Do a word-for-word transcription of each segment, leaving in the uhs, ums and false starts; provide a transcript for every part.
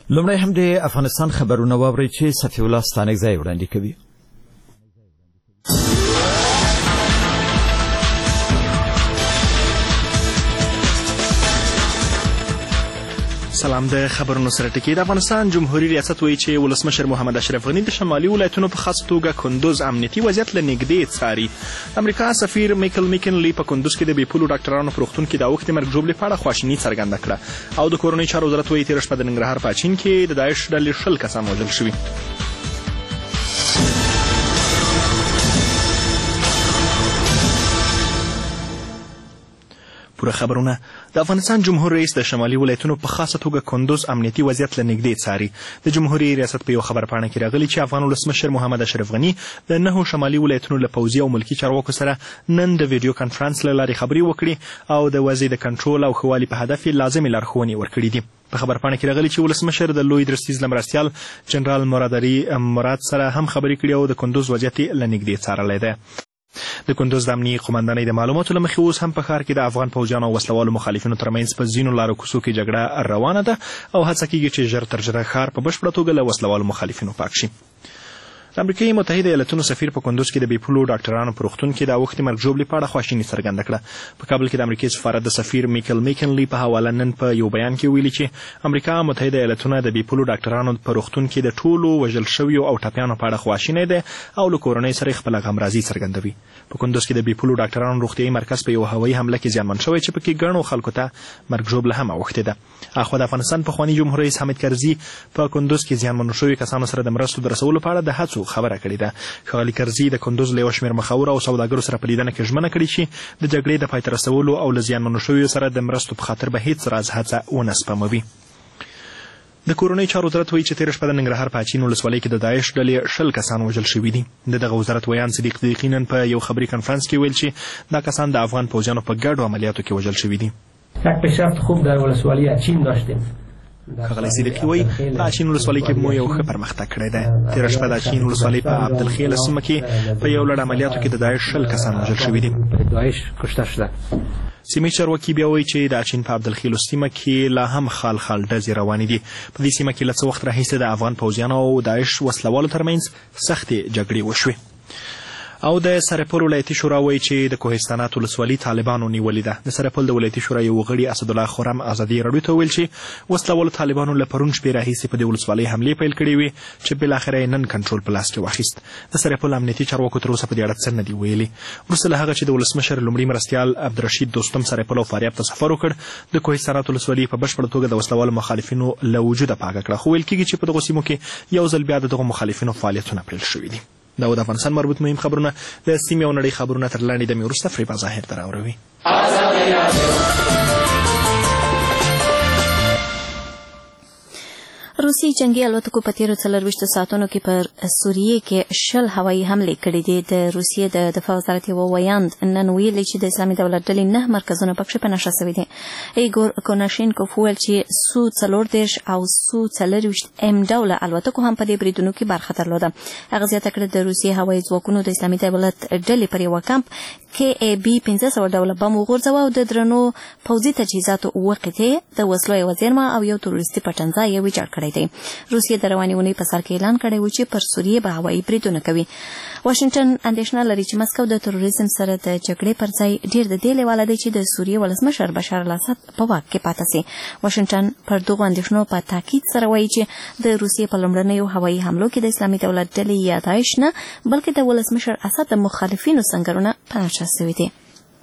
لومړی هم د افغانستان خبرونه واورئ چې صفي الله ستانکزی وړاندې کوي. سلام. د خبرونو سره ټکی. د افغانستان جمهوریت ریاست وایي چې ولسمشر محمد اشرف غني د شمالي ولایتونو په خاص توګه کندوز امنیتي وضعیت له نږدې څاري. امریکا سفیر میکل میکنلی په کندوز کې د بې پولو ډاکټرانو په روغتون کې د اوښتې مرګ ژوبلې په اړه خواشیني څرګنده کړه او د کورنۍ چارو وزارت وایي تېره شپه د ننګرهار په اچین کې د داعش ډلې شل کسان وژل شوي. پوره خبرونه. د افغانستان جمهور رئیس د شمالي ولایتونو په خاصه توګه کندوز امنیتي وضعیت له نږدې څاري. د جمهوریت ریاست په یو خبرپاڼه کې راغلي چې افغان ولسمشر محمد اشرف غني د نهو شمالي ولایتونو له پوځي او ملکي چارواکو سره نن د ویډیو کانفرنس له لارې خبرې وکړي او د وضع د کنټرول او ښه والي په هدف یې لازمې لارښوونې ورکړي دي. په خبرپاڼه کې راغلي چې ولسمشر د لوی درستیز له مرستیال جنرال مرادري مراد سره هم خبرې کړي او د کندوز وضعیت له نږدې څارلی دی. د کندوز د امنیي قومندانۍ د معلوماتو له مخې اوس هم په ښار کې د افغان پوځیانو او وسلوالو مخالفینو ترمنځ په ځینو لارو کوڅو کې جګړه روانه ده او هڅه کېږي چې ژر تر ژره ښار په بشپړه توګه له وسلوالو مخالفینو پاک شي. د امریکایي متحده ایالتونو سفیر په کندوز کې د بې پولو ډاکټرانو په روغتون کې د اوښتې مرګ ژوبلې په اړه خواشیني څرګنده کړه. په کابل کې د امریکایي سفارت د سفیر میکل میکنلی په حواله نن په یو بیان کې ویلي چې امریکا متحده ایالتونه د بې پولو ډاکټرانو په روغتون کې د ټولو وژل شویو او ټپیانو په اړه خواشینی دی او له کورنۍ سره خپله غمرازي څرګندوي. په کندوز کې د بې پولو ډاکټرانو روغتیایي مرکز په یو هوایي حمله کې زیانمن شوی چې پکې ګڼو خلکو ته مرګ ژوبله هم اوښتې ده. اخوا د افغانستان پخواني جمهور رئیس حامد کرزي په کندوز کې زیانمنو شویو کسانو سره د مرستو د رسولو په اړه د هڅو خبره کړې ده. ښاغلي کرزي د کندوز له یو شمېر مخورو او سوداګرو سره په لیدنه کې ژمنه کړې چې د جګړې د پای ته رسولو او له زیانمنو شویو سره د مرستو په خاطر به هیڅ راز هڅه ونه سپموي. د کورنۍ چارو وزارت وایي چې تېره شپه د ننګرهار په اچین ولسوالۍ کې د داعش ډلې شل کسان وژل شوي دي. د دغه وزارت ویان صدیق صدیقي نن په یو خبري کنفرانس کې ویل چې دا کسان د افغان پوځیانو په ګډو عملیاتو کې وژل شوي دي. یک پیشرفت خوب در ولسوالی اچین داشتیم. ښاغلی صدیقي وایي په اچین ولسوالۍ کې مو یو ښه پرمختګ کړی دی. تېره شپه د اچین ولسوالۍ په عبدالخیل سیمه کې په یو لړ عملیاتو کې د داعش شل کسان وژل شوي دي. داعش کشته شده. سیمې چارواکي بیا وایي چې د اچین په عبدالخیل سیمه کې لا هم خال خال ډزې روانې دي. په دې سیمه کې له څه وخت راهیسې د افغان پوځیانو او داعش وسلوالو ترمنځ سختې جګړې وشوې. او د سرپل ولایتي شورا وایي چې د کوهستانات ولسوالي طالبانو نیولې ده. د سرپل د ولایتي شورا یو غړي اسدالله خرم ازادي راډیو ته ویل چې وسلوالو طالبانو له پرون شپې راهیسې په دې ولسوالۍ حملې پیل کړې وې چې بالاخره یې نن کنټرول په لاس کې واخیست. د سرپل امنیتي چارواکو تر اوسه په دې اړه څه نه دي ویلي. وروسته له هغه چې د ولسمشر لومړي مرستیال عبدالرشید دوستم سرپل او فاریاب ته سفر وکړ، د کوهستانات ولسوالي په بشپړه توګه د وسلوالو مخالفینو له وجوده پاکه کړه، خو ویل کېږي چې په دغو سیمو کې یو ځل بیا د دغو مخالفینو فعالیتونه پیل شوي دي. دا د افغانستان مربوط مهم خبرونه د سیمې او نړۍ خبرونه تر لاندې دمې وروسته فریبا ظاهر ته راوروي. روسي جنگي الوتکو په تیرو څلرویشتو ساعتونو کې پر سوریې کې شل هوایي حملې کړې دي. د روسیې د دفاع وزارت یوه ویاند نن ویلي چې د اسلامي دولت ډلې نه مرکزونه پکښې په نښه سوي دي. ایګور کوناشینکوف وویل چې سو څلور دېرش او سو څلرویشت ام ډوله الوتکو هم په دې بریدونو کې برخه درلوده. هغه زیاته کړه د روسیې هوایي ځواکونو د اسلامي دولت ډلې پر یوه کمپ کې ای بي پنځه سوه ډوله بم وغورځوه او د درنو پوځي تجهیزاتو اووه قطعې، د وسلو یوه زیرمه او یو تروریستي پټنځای یې ویجاړ کړی دی. روسیې د روانې اونۍ په سر کې اعلان کړی و چې پر سوریې به هوایي بریدونه کوي. واشنګټن اندېښنه لري چې مسکو د تروریزم سره د جګړې پر ځای ډېر د دې لیواله دی چې د سوریې ولسمشر بشار الاسد په واک کې پاته سي. واشنګټن پر دغو اندېښنو په تاکید سره وایي چې د روسیې په لومړنیو هوایي حملو کې د اسلامي دولت ډلې یا داعش نه بلکې د ولسمشر اسد د مخالفینو سنګرونه په نښه سوي دي.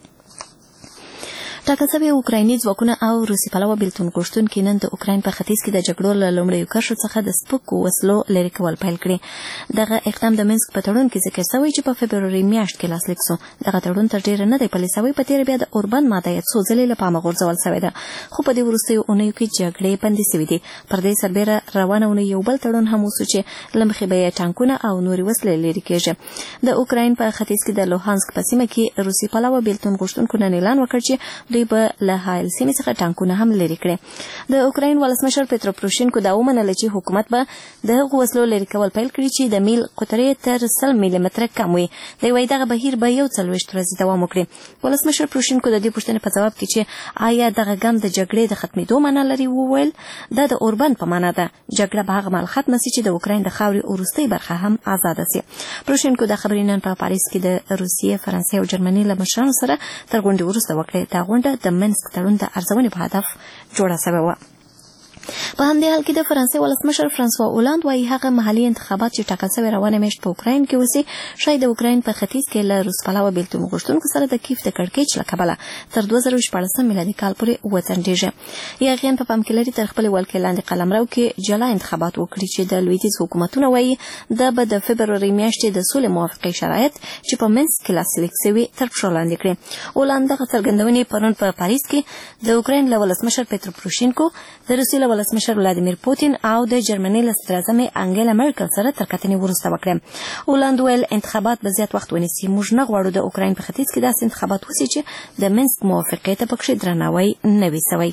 ټاکل شوي اوکرایني ځواکونه او روسي پلوه بېلتون غوښتونکي نن د اوکراین په ختیځ کې د جګړو له لومړیو کرښو څخه د سپکو وسلو لرې کول پیل کړي. دغه اقدام د منسک په تړون کې ذکر شوی چې په فبروري میاشت کې لاسلیک سو. دغه تړون تر ډېره نه دی پلی شوی. په تېره بیا د اوربند ماده یې څو ځلې له پامه غورځول شوې ده، خو په دې وروستیو اونیو کې جګړې بندې شوې دي. پر دې سربیره روانه اونۍ یو بل تړون هم وسو چې له مخې به یې ټانکونه او نورې وسلې لرې کېږي. د اوکراین په ختیځ کې د لوهانسک په سیمه کې روسي پلوه بېلتون غوښتونکو نن اعلان وکړ چې دوی به له حایل سیمې څخه ټانکونه هم لرې کړي. د اوکراین ولسمشر پیترو پروشینکو دا ومنله چې حکومت به د هغو وسلو لرې کول پیل کړي چې د میل قطرې تر سل میلی متره کم وي. دوی وایي دغه بهیر به یو څلوېښت ورځې دوام وکړي. ولسمشر پروشینکو د دې پوښتنې په ځواب کې چې آیا دغه ګام د جګړې د ختمېدو معنا لري وویل دا د اوربند په معنا ده. جګړه به هغه مهال ختمه سي چې د اوکراین د خاورې وروستۍ برخه هم آزاده سي. پروشینکو د خبرې نن په پاریس کې د روسیې، فرانسې او جرمني له مشرانو سره تر غونډې وروسته وکړه. دا غونډه د منسک تړون د ارزونې په هدف جوړه شوې وه. په همدې حال کې د فرانسې ولسمشر فرانسوا اولاند وایي هغه محلي انتخابات چې ټاکل شوي روانه میاشت په اوکراین کې وسي شاید د اوکراین په ختیځ کې له روس پلوه بېلتون غوښتونکو سره د کیف د کړکېچ له کبله تر دوه زره شپاړسم میلادي کال پورې وځنډېږي. یاغیان په پام کې لري تر خپلې ولکې لاندې قلمرو کې جلا انتخابات وکړي چې د لویدیځ حکومتونه وایي دا به د فبروري میاشتې د سولې موافقې شرایط چې په منسک کې لاسلیک شوي تر پښو لاندې کړي. اولاند دغه څرګندونې پرون په پاریس کې د اوکراین له ولسمشر پیترو پروشینکو، د روسیې له ولسمشر ولادیمیر پوتین او د جرمني له صدراعظمې انګیلا مرکل سره تر کتنې وروسته وکړه. اولاند ویل انتخابات به زیات وخت ونیسي. موږ نه غواړو د اوکراین په ختیځ کې داسې انتخابات وسي چې د منسک موافقې ته پکښې درناوی نه وي سوی.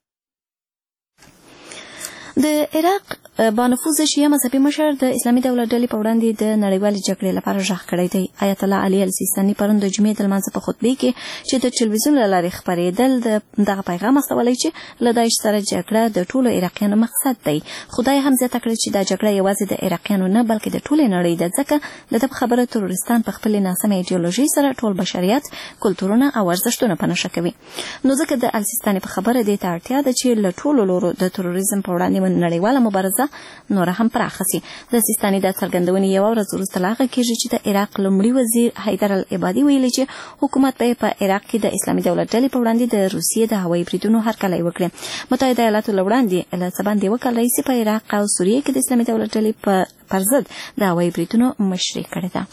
د عراق بانفوذ شیعه مذهبي مشر د اسلامي دولت ډلې په وړاندې د نړیوالې جګړې لپاره غږ کړی دی. آیت الله علي السیستاني پرون د جمعې د لمانځه په خطبې کې چې د ټلویزیون له لارې خپرېدل دغه پیغام استولی چې له داعش سره جګړه د ټولو عراقیانو مقصد دی. خدای هم زیاته کړې چې دا جګړه یوازې د عراقیانو نه بلکې د ټولې نړۍ ده، ځکه د ده په خبره تروریستان په خپلې ناسمې ایډیولوژۍ سره ټول بشریت، کلتورونه او ارزښتونه په نښه کوي. نو ځکه د السیستاني په خبره دې ته اړتیا ده چې له ټولو لورو د تروریزم په وړاندې نړیواله مبارزه نور هم پراخه سي. د سیستاني د څرګندونې یوه ورځ وروسته له هغه کېږي چې د عراق لومړي وزیر حیدر العبادي ویلي چې حکومت به په عراق کې د اسلامي دولت ډلې په وړاندې د روسیې د هوایي بریدونو هرکلی وکړي. متحده ایالاتو له وړاندې له څه باندې یوه کال راهیسې په عراق او سوریې کې د اسلامي دولت ډلې پر ضد د هوایي بریدونو مشري کړې ده.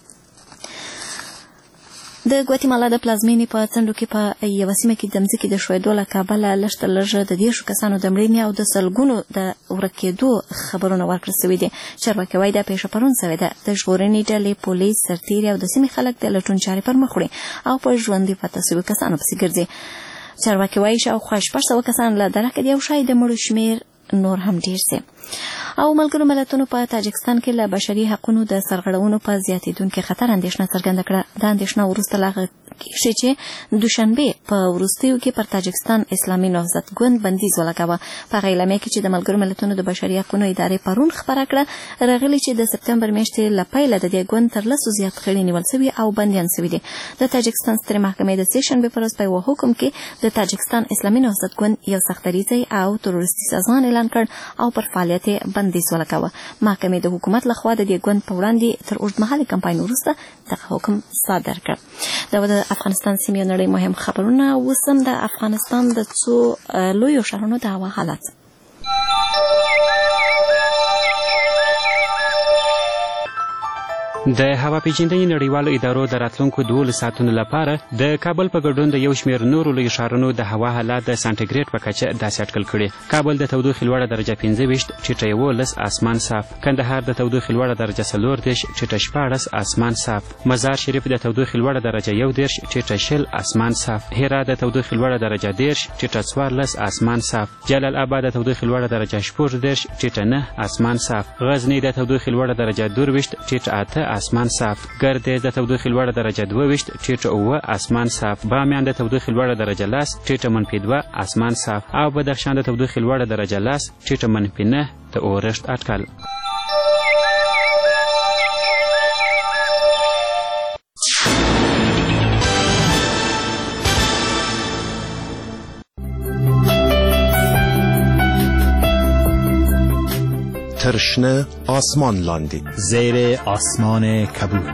د ګواتیمالا د پلازمېنې په څنډو کې په یوه سیمه کې د ځمکې د ښویېدو له کبله لږ تر لږه د دېرشو کسانو د مړینې او د سلګونو د ورکېدو خبرونه ورکړل سوي دي. چارواکي وایي دا پیښه پرون سوې ده. د ژغورنې ډلې، پولیس، سرتېري او د سیمې خلک د لټون چارې پر مخ وړي او په ژوندي پاته سوي کسانو پسې ګرځي. چارواکي وایي شاوخوا شپږ سوه کسان له درکه دي او ښایي د مړو شمېر نور هم ډیر سي. او ملګرو ملتونو په تاجکستان کې له بشري حقوقو د سرغړونو په زیاتېدونکي خطر اندېښنه څرګنده کړه. دا اندېښنه وروسته له هغه کېږي چې دوشنبې په وروستیو کې پر تاجکستان اسلامي نهضت ګوند بندیز ولګاوه. په هغه اعلامیه کې چې د ملګرو ملتونو د بشري حقوقو ادارې پرون خپره کړه راغلي چې د سپتمبر میاشتې له پیله د دې ګوند تر لسو زیات غړي نیول سوي او بندیان سوي دي. د تاجکستان سترې محکمې د سې شنبې په ورځ په یوه حکم کې د تاجکستان اسلامي نهضت ګوند یو سختدریځی او تروریستي سازمان اعلان کړ او پر فعالیت بندیز ولګاوه. محکمې د حکومت لخوا د دې ګوند په وړاندې تر اوږدمهالې کمپاین وروسته دغه حکم صادر کړ. دا د افغانستان سیمې او نړۍ مهم خبرونه. اوس هم د افغانستان د څو لویو ښارونو د هوا حالت. د هوا پیژندنې نړیوالو ادارو د راتلونکو دولس ساعتونو لپاره د کابل په ګډون د یو شمېر نورو لویو ښارونو د هوا حالات د سانټیګریډ په کچه داسې اټکل کړي. کابل د تودوخې لوړه درجه پنځه ویشت، ټیټه یولس، اسمان صاف. کندهار د تودوخې لوړه درجه څلور دېرش، ټیټه شپاړس، اسمان صاف. مزار شریف د تودوخې لوړه درجه یو دېرش، ټیټه شل، اسمان صاف. هرات د تودوخې لوړه درجه دېرش، ټیټه څوارلس، اسمان صاف. جلال آباد د تودوخې لوړه درجه شپږ دېرش، ټیټه نه، اسمان صاف. غزني د تودوخې لوړه درجه دوه ویشت، ټیټه اته، اسمان صاف. ګردیز د تودوخې لوړه درجه دوه ویشت، ټیټه اووه، اسمان صاف. بامیان د تودوخې لوړه درجه لس، ټیټه منفي دوه، اسمان صاف. او بدخشان د تودوخې لوړه درجه لس، ټیټه منفي نه، د اورښت اټکل. ترشنه آسمان لاندی زیر آسمان کبود.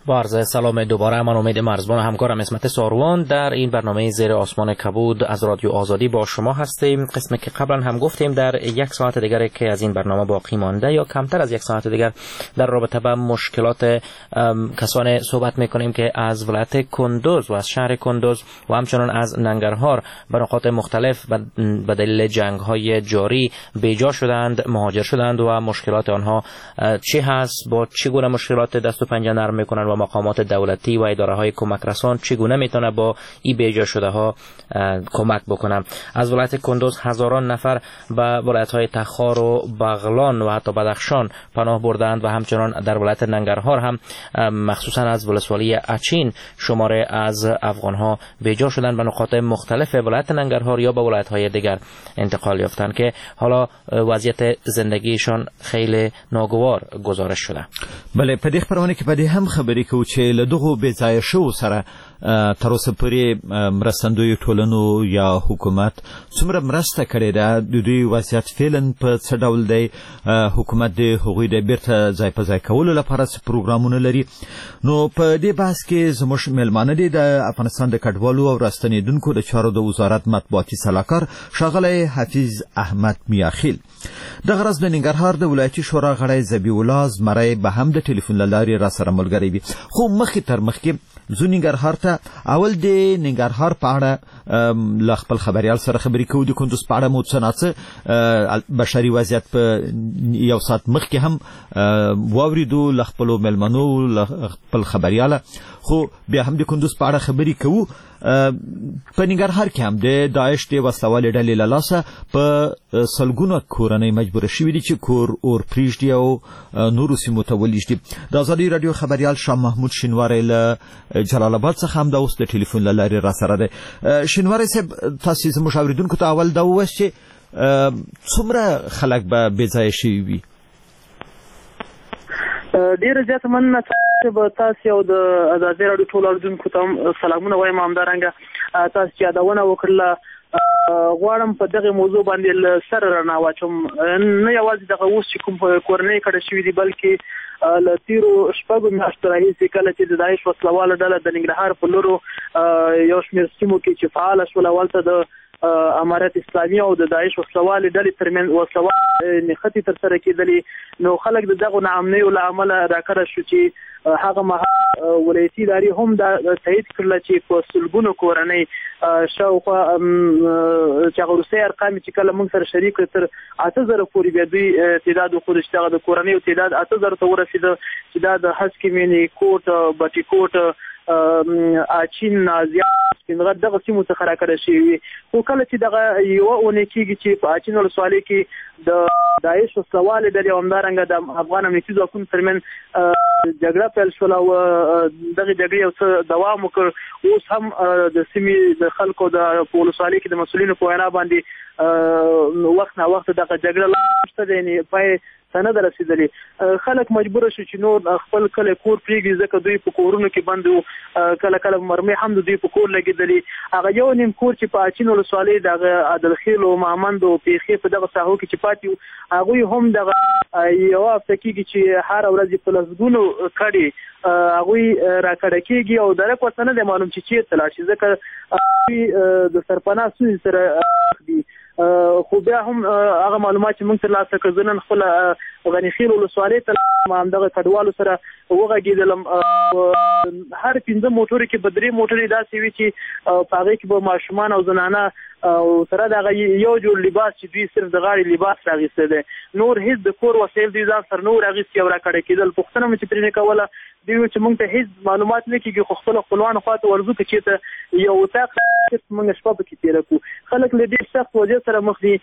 با عرض سلام دوباره، من امید مرزبان و همکارم اسمت ساروان در این برنامه زیر آسمان کبود از رادیو آزادی با شما هستیم. قسمی که قبلا هم گفتیم در یک ساعت دیگر که از این برنامه باقی مانده یا کمتر از یک ساعت دیگر در رابطه با مشکلات کسانی صحبت میکنیم که از ولایت کندوز و از شهر کندوز و همچنان از ننگرهار به نقاط مختلف به دلیل جنگ های جاری بیجا شدند، مهاجر شدند و مشکلات آنها چی هست، با چگونه مشکلات دست و پنجه نرم میکنند و مقامات دولتی و اداره های کمک رسان چگونه میتونه با این بیجا شده ها کمک بکنن. از ولایت کندوز هزاران نفر به ولایت های تخار و بغلان و حتی بدخشان پناه بردند و همچنان در ولایت ننگرهار هم مخصوصا از ولسوالی اچین شماره از افغان ها بیجا شدند به نقاط مختلف ولایت ننگرهار یا به ولایت های دیگر انتقال یافتند که حالا وضعیت زندگیشان خیلی ناگوار گزارش شده. بله، په دې خبرونه کې په دې هم خبرې کوو چې له دغو بې ځایه شوو سره تر اوسه پورې مرستندویو ټولنو یا حکومت څومره مرسته کړې ده، د دوی وضعیت فعلا په څه ډول دی، حکومت د هغوی د بیرته ځای په ځای کولو لپاره څه پروګرامونه لري. نو په دې بحث کې زموږ میلمانه دي د افغانستان د کډوالو او راستنیدونکو د چارو د وزارت مطبوعاتي سلاکار ښاغلی حفیظ احمد میاخیل. دغه ورځ د ننګرهار د ولایتي شورا غړی ذبیح الله زمری به هم د ټلیفون له لارې راسره ملګری وي. خو مخکې تر مخکې زه ننګرهار ته اول د ننګرهار په اړه له خپل خبریال سره خبرې کوو. د کندوز په اړه مو څه ناڅه بشري وضعیت په یو ساعت مخکې هم واورېدو له خپلو میلمنو له خپل خبریاله، خو بیا هم د کندوز په اړه خبرې کوو. په ننګرهار کې هم د داعش د وسلوالې ډلې له لاسه په سلګونه کورنۍ مجبوره شوي دي چې کور اور پرېږدي او نورو سیمو ته ولېږدي. د ازادي راډیو خبریال شاه محمود شینواری له جلال آباد څخه هم دا اوس د ټلیفون له لارې راسره دی. شینواری صاحب، تاسې زموږ اورېدونکو ته اول دا ووایاست چې څومره خلک به بې ځایه شوي وي؟ ډېره زیاته مننه به تاسې او د ازادي راډیو ټولو اورېدونکو ته هم سلامونه وایم. همدارنګه تاسې چې یادونه وکړله، غواړم په دغه موضوع باندې له سره رڼا واچوم. نه یوازې دغه اوس چې کوم کورنۍ کډه شوي دي، بلکې له تېرو شپږو میاشتو راهیسې کله چې د داعش وسلواله ډله د ننګرهار په لورو یو شمېر سیمو کې چې فعاله شول، اولته د امارت اسلامي او د داعش وسلوالې ډلې ترمنځ وسلوال نښتې ترسره کېدلې، نو خلک د دغو ناامنیو له امله راکډه شو چې هغه مهال ولایتي ادارې هم دا تایید کړله چې په سلګونو کورنۍ شاوخوا چې هغه وروستۍ ارقام چې کله موږ سره شریک کړل تر اته زره پورې بیا دوی تعداد وښوده چې دغه د کورنیو تعداد اته زره ته ورسېده، چې دا د هسکې مینې کوټ، بټي کوټ، اچین، نازیان، سپینغر دغه سیمو څخه راکډه شوي وي. خو کله چې دغه یوه اونۍ کېږي چې په اچین ولسوالۍ کې د داعش وسلوالې ډلې او همدارنګه د افغان امنیتي ځواکونو ترمنځ جګړه پیل شوله او دغې جګړې یو څه دوام وکړ. اوس هم د سیمې د خلکو د په ولسوالۍ کې د مسؤلینو په وینا باندې وخت نه وخت دغه جګړه لا شته دی، یعنې پای ته نه ده رسېدلې. خلک مجبوره شو چې نور خپل کلی کور پرېږدي، ځکه دوی په کورونو کې بند وو. کله کله مرمۍ هم د دوی په کور لګېدلې. هغه یو نیم کور چې په اچین ولسوالۍ د هغه عادلخیل او مهمند او پیښې په دغه ساحو کې چې پاتې وو، هغوی هم دغه یوه هفته کېږي چې هره ورځ په لسګونو کډې هغوی راکډه کېږي او درک ورته نه دی معلوم چې چېرته لاړ شي، ځکه دوی د سرپناه ستونزې سره دي. خو بیا هم هغه معلومات چې موږ ترلاسه کړل، زه نن خپله غنیخیل ولسوالۍ ته همدغه کډوالو سره وغږېدلم. هر پنځه موټرو کې به درې موټرې داسې وي چې په هغې کې به ماشومان او زنانه او سره د هغه یو جوړ لباس چې دوی صرف د غاړې لباس راغیستی دی، نور هېڅ د کور وسایل دوی ځان سره نه وو راغیستي او راکډه کېدل. پوښتنه مې چې ترېنه کوله، دوی وایي چې موږ ته هېڅ معلومات نه کېږي، خو خپله خپلوانو خوا ته ورځو که چېرته یو اطاق موږ شپه پکې تېره کړو. خلک له ډېر سخت وضعیت سره مخ دي.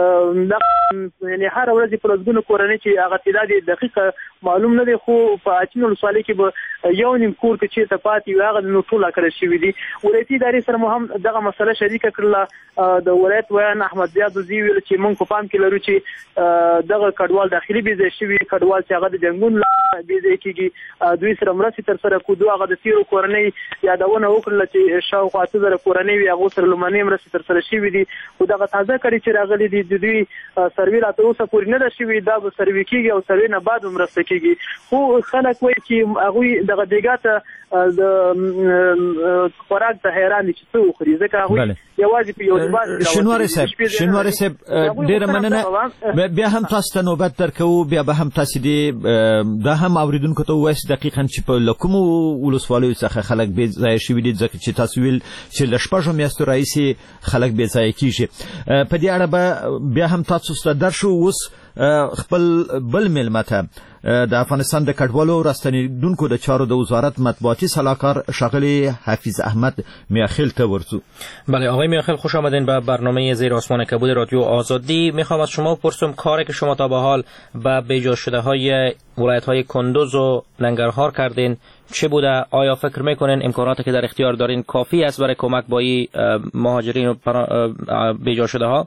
یعنې هره ورځ په لسګونو کورنۍ چې هغه تعداد یې دقیقه معلوم نه دی، خو په اچین ولسوالۍ کې به یو نیم کور که چېرته پاتې وي، هغه نو ټول راکډه شوي دي. ولایتي ادارې سره مو هم دغه مسله شریکه کړله. د ولایت ویان احمد زیاد وزیر ویل چې موږ په پام کې لرو چې دغه کډوال داخلي بې ځای شوي کډوال چې هغه د جنګونو له بې ځای کېږي، دوی سره مرستې ترسره کړو. هغه د تېرو کورنۍ یادونه وکړله چې شاوخوا اته زره کورنۍ نه وي هغه سره لمنې مرستې تر سره شوې دي خو دغه تازه کړي چې راغلي دي د دوی سروې لا تر اوسه پورې نه ده شوې دا به سروې کېږي او سروې نه بعد مرسته کېږي خو خلک وایي چې هغوی دغه دیګا ته د خوراک ته حیران دي چې څه وخوري ځکه هغوی یوازې په یو لباس شینواري صاحب شینواري صاحب ډېره مننه بیا هم تاسو ته نوبت درکوو بیا به هم تاسو دې دا هم اوریدونکو ته ووایاست دقیقاً چې په له کومو ولسوالیو څخه خلک بې ځایه شوي دي ځکه چې تاسو ویل چې له شپږو میاشتو راهیسې خلک بې ځایه کېږي په دې اړه به بیا هم تاسو ته درشو اوس خپل بل مېلمه ته د افغانستان د کډوالو راستنیدونکو د چارو د وزارت مطبوعاتي سلاکار شاغلی حفیظ احمد میاخیل ته ورسو. بله آقای میاخیل خوش آمدین به برنامه زیر آسمان کبود رادیو آزادی. میخوام از شما پرسم کاری که شما تا به حال به بیجا شده های ولایت های کندوز و ننگرهار کردین چه بوده؟ آیا فکر میکنین امکاناتی که در اختیار دارین کافی است برای کمک با این مهاجرین و بیجا شده ها؟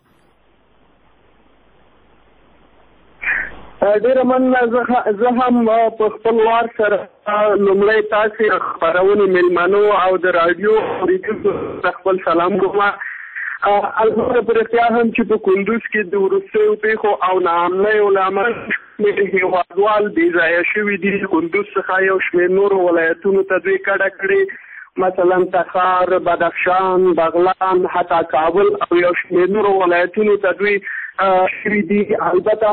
ډیره مننه زه هم په خپل وار سره لومړی تاسې خپرونې میلمنو او د راډیو اورېدونکو ته خپل سلام کوم. البته په رښتیا هم چې په کندوز کې د وروستیو پیښو او ناامنیو له امله شمېر هېوادوال بې ځایه شوي دي. کندوز څخه یو شمېر نورو ولایتونو ته دوی کډه کړې مثلا تخار، بدخشان، بغلان، حتی کابل او یو شمېر نورو ولایتونو ته دوی شوي دي. البته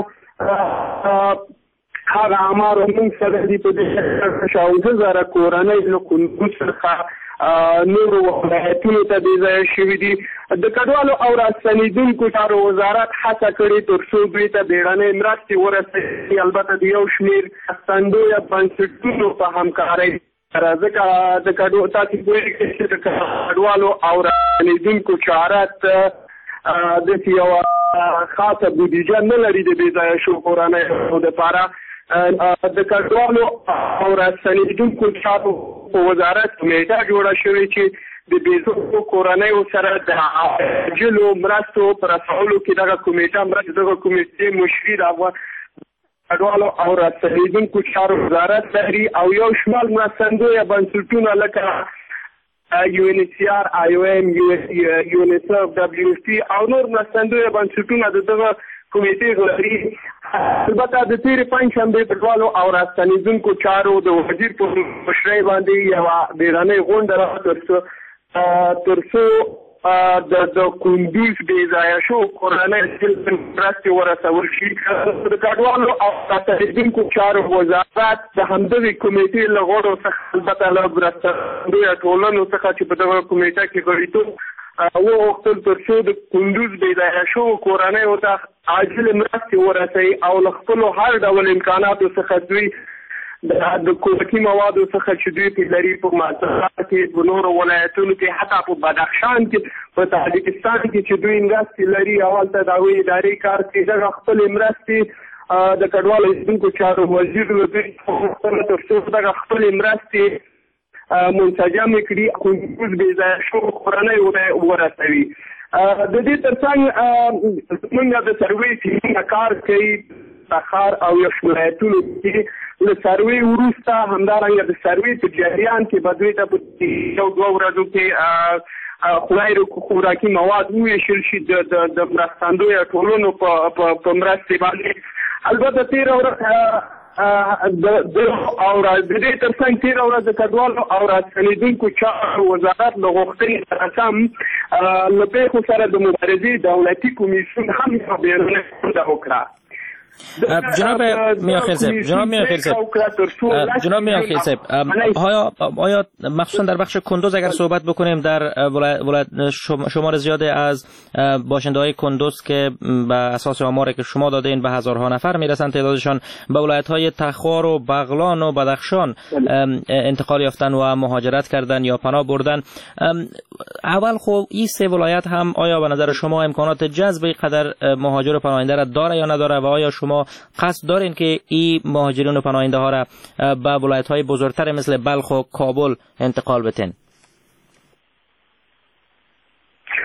هغه اعمار موږ سره دي په دې شاوخوا زره کورنۍ له کندوز څخه نورو ولایتونو ته بې ځایه شوي دي. د کډوالو او راستنېدونکو چارو وزارت هڅه کړې تر څو دوی ته بیړنۍ مرستې ورسوي. البته د یو شمېر مرستندویه بنسټونو په همکارۍ سره ځکه د کډو تاسې پوهېږئ چې د کډوالو او راستنېدونکو چارت داسې یوه خاصه بودیجه نه لري د بې ځایه شوو کورنیو دپاره. د کډوالو او راستنېدونکو چارو په وزارت کمیټه جوړه شوې چې د بې ځایه کورنیو سره د عاجلو مرستو په رسولو کې دغه کمیټه مرسته دغه کمیټې مشري د کډوالو او راستنېدونکو چارو وزارت لري او یو شمال مرستندویه بنسټونه لکه یو ان ایچ سی آر، آی او ایم، یونیسف، دبلیو ایف پی او نور مرستندویه بنسټونه د دغه کمیټې لري. البته د تېرې پنجشنبې په کډوالو او راستنېدونکو چارو د وزیر په مشرۍ باندې یوه بیړنۍ غونډه راغله تر څو د کندوز بې ځایه شوو کورنیو مرستې ورسول شي. د کډوالو او راستنېدونکو چارو وزارت د همدغې کمیټې له غړو څخه البته له مرستندویه ټولنو څخه چې په دغه کمیټه کې غړیتوب وغوښتل تر څو د کندوز بې ځایه شوو کورنیو ته عاجلې مرستې ورسوي او له خپلو هر ډول امکاناتو څخه دوی د خوراکي موادو څخه چې دوی پرې لري په مازدیګر کې په نورو ولایتونو کې حتی په بدخشان کې په تاجکستان کې چې دوی مرستې لري هلته د هغوی ادارې کار کوي دغه خپلې مرستې د کډوالو ایستونکو چارو وزیر له دوی غوښتنه تر څو دغه خپلې مرستې منسجمې کړي کندوز بې ځایه شوو کورنیو ته ورسوي. د دې تر څنګ موږ د سروې ټیمونه کار کوي تخار او یو ولایتونو کې. له سروې وروسته همدارنګه د سروې په جریان کې به دوی ته په یو دوه ورځو کې خوراکي مواد وویشل شي د مرستندویه ټولنو په مرستې باندې. البته تېره ورځ او د دې تر څنګ تېره ورځ د کډوالو او راستنېدونکو چارو وزارت له غوښتنې سره سم له پیښو سره د مبارزې دولتي کمیسیون هم یوه بیړنۍ غونډه وکړه. جناب میاخیل صاحب جناب میاخیل صاحب جناب میاخیل صاحب آیا آیا مخصوصا در بخش کندوز اگر صحبت بکنیم در ولایت شمار زیادی از باشنده‌های کندوز که به اساس آماری که شما دادین به هزارها نفر میرسن تعدادشان به ولایت‌های تخار و بغلان و بدخشان انتقال یافتن و مهاجرت کردن یا پناه بردن. اول خب این سه ولایت هم آیا به نظر شما امکانات جذب قدر مهاجر و پناهنده را داره یا نداره و آیا شما قصد دارین که این مهاجرین و پناهنده ها را به ولایت‌های بزرگتر مثل بلخ و کابل انتقال بدین؟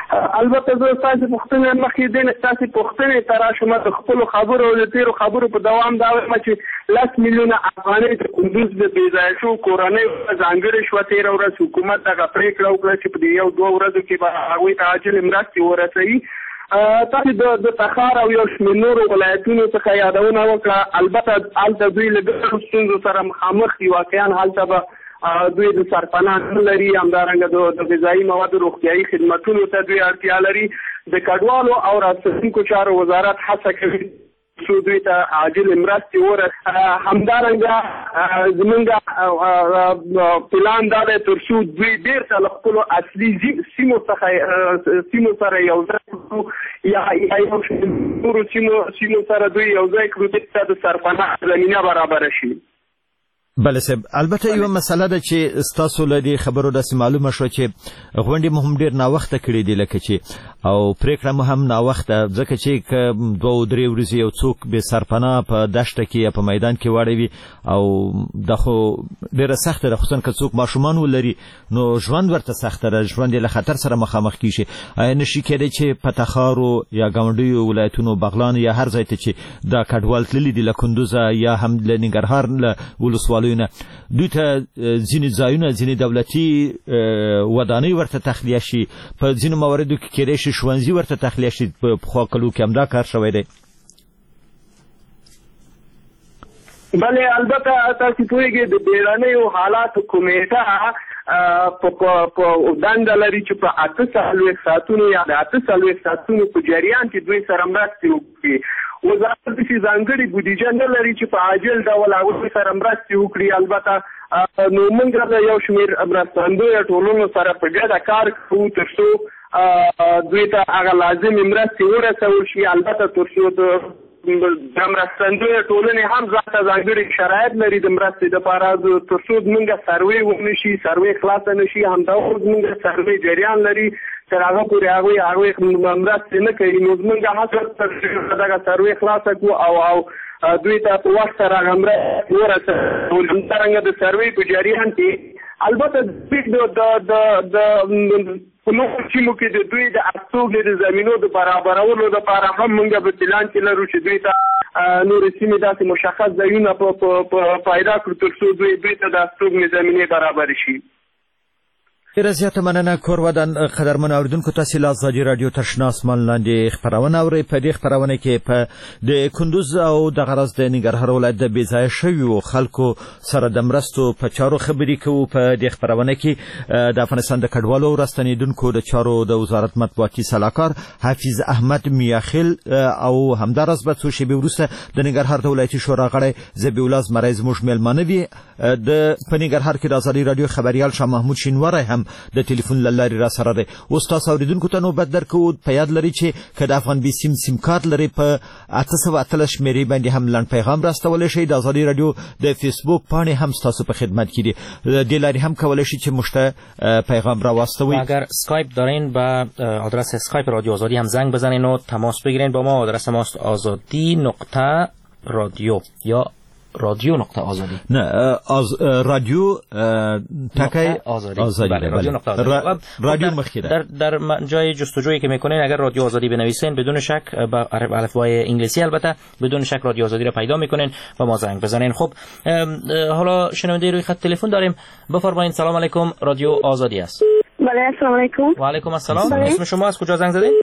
البته زه تاسو پوښتنه مخکې دین تاسو پوښتنه تراشم د خپل خبرو او د تیر خبرو په دوام دا وایم چې لاس میلیونه افغانۍ د کندوز د بیځای شو کورنۍ ځانګړې شو تیر ورځ حکومت دغه پریکړه وکړه چې په یو دوه ورځو کې به هغوی ته عاجل مرستې ورسوي. تاسو د د تخار او یو شمېر نورو ولایتونو څخه یادونه وکړه. البته هلته دوی له ډېرو ستونزو سره مخامخ دي. واقعا هلته به دوی د سرپناه نه لري، همدارنګه د غذایي موادو روغتیایي خدمتونو ته دوی اړتیا لري. د کډوالو او راتلونکو چارو وزارت هڅه کوي څو دوی ته عاجل مرستې ورسوي. همدارنګه زموږ پلان دا دی تر څو دوی بېرته له خپلو اصلي سیمو څخه سیمو سره یو ځای کړو یا یو نورو سیمو سیمو سره دوی یو ځای کړو دې ته د سرپناه زمینه برابره شي. بله صاحب، البته یوه مسله ده چې ستاسو له دې خبرو داسې معلومه شوه چې غونډې مو هم ډېر ناوخته کړي دي، لکه چې او پرېکړه مو هم ناوخته، ځکه چې که دوه درې ورځې یو څوک بې سرپناه په دشته کې یا په میدان کې واړوي او دا خو ډېره سخته ده، خصوصا که څوک ماشومان ولري نو ژوند ورته سخته ده، ژوند یې له خطر سره مخامخ کیږي. آیا نشي کېدی چې په تخارو یا ګاونډیو ولایتونو بغلان یا هر ځای ته چې دا کډوال تللي دي له کندوزه یا هم له ننګرهار له ولسوالیو دوی ته ځینې ځایونه ځینې دولتي ودانۍ ورته تخلیه شي، په ځینو مواردو کې کېدای شي ښوونځي ورته تخلیه شي. په پخوا کلو کې همدا کار شوی دی. بله البته تاسو پوهیږئ د بیړنیو حالاتو کمیټه په دنده لري چې په اته څلوېښت ساعتونو یا د اته څلوېښت ساعتونو په جریان کې دوی سره مرستې وکړي. وزارت داسې ځانګړې بودیجه نه لري چې په عاجل ډول هغوی سره مرستې وکړي. البته نو موږ له یو شمېر مرستندویه ټولنو سره په ګډه کار کوو تر څو دوی ته هغه لازمې مرستې ورسول شي. البته تر څو د د مرستندویه ټولنې هم ځانته ځانګړي شرایط لري د مرستې دپاره، تر څو زموږ سروې ونه شي، سروې خلاصه نه شي، همداوس زموږ سروې جریان لري تر هغه پورې هغوی هغوی مرستې نه کوي. نو زموږ هڅه دغه سروې خلاصه کړو او او دوی ته په وخت سره هغه مرستې ورسوو. همدارنګه د سروې په جریان کې البته دوی د د په نورو سیمو کې د دوی د استوګنې د زمینو د برابرولو دپاره هم موږ په پلان کې لرو چې دوی ته نورې سیمې داسې مشخص ځایونه په پیدا کړو تر څو دوی دوی ته د استوګنې زمینې برابرې شي. ډېره زیاته مننه کورودان. قدرمنو اورېدونکو، تاسې له ازادي راډیو تر شنه اسمان لاندې خپرونه اورئ. په دې خپرونه کې په د کندوز او دغه راز د ننګرهار ولایت د بې ځایه شویو خلکو سره د مرستو په چارو خبرې کوو. په دې خپرونه کې د افغانستان د کډوالو او راستنېدونکو د چارو د وزارت مطبوعاتي سلاکار حافظ احمد میاخیل او همداراز به څو شېبې وروسته د ننګرهار د ولایتي شورا غړی ذبیح الله زمری زموږ میلمانه وي. د په ننګرهار کې د ازادي راډیو خبریال شاه محمود شینواری هم د ټلیفون له لارې را سره دی. اوس تاسو اورېدونکو ته نوبت درکوو. په یاد لرئ چې که د افغان بي سیم سیم کارت لرئ په اته سوه اتلس شمېرې باندې هم لنډ پیغام راستولی شئ. د ازادي راډیو د فیسبوک پاڼې هم ستاسو په خدمت کې دي، دې لارې هم کولی شئ چې موږ ته پیغام راواستوئ. اگر اسکایپ دارین به آدرس اسکایپ رادیو آزادی هم زنگ بزنین و تماس بگیرین با ما. آدرس ماست آزادی نقطه رادیو یا رادیو نقطه آزادی. نه از رادیو تکای آزادی. آزادی. بله رادیو نقطه آزادی. رادیو مخکې در در جای جستجویی که میکنین اگر رادیو آزادی بنویسین بدون شک با الفبای انگلیسی البته بدون شک رادیو آزادی رو پیدا میکنین و ما زنگ بزنین. خب حالا شنونده روی خط تلفن داریم. بفرمایید. سلام علیکم، رادیو آزادی است. بله السلام علیکم. و علیکم السلام. اسم شما از کجا زنگ زدین؟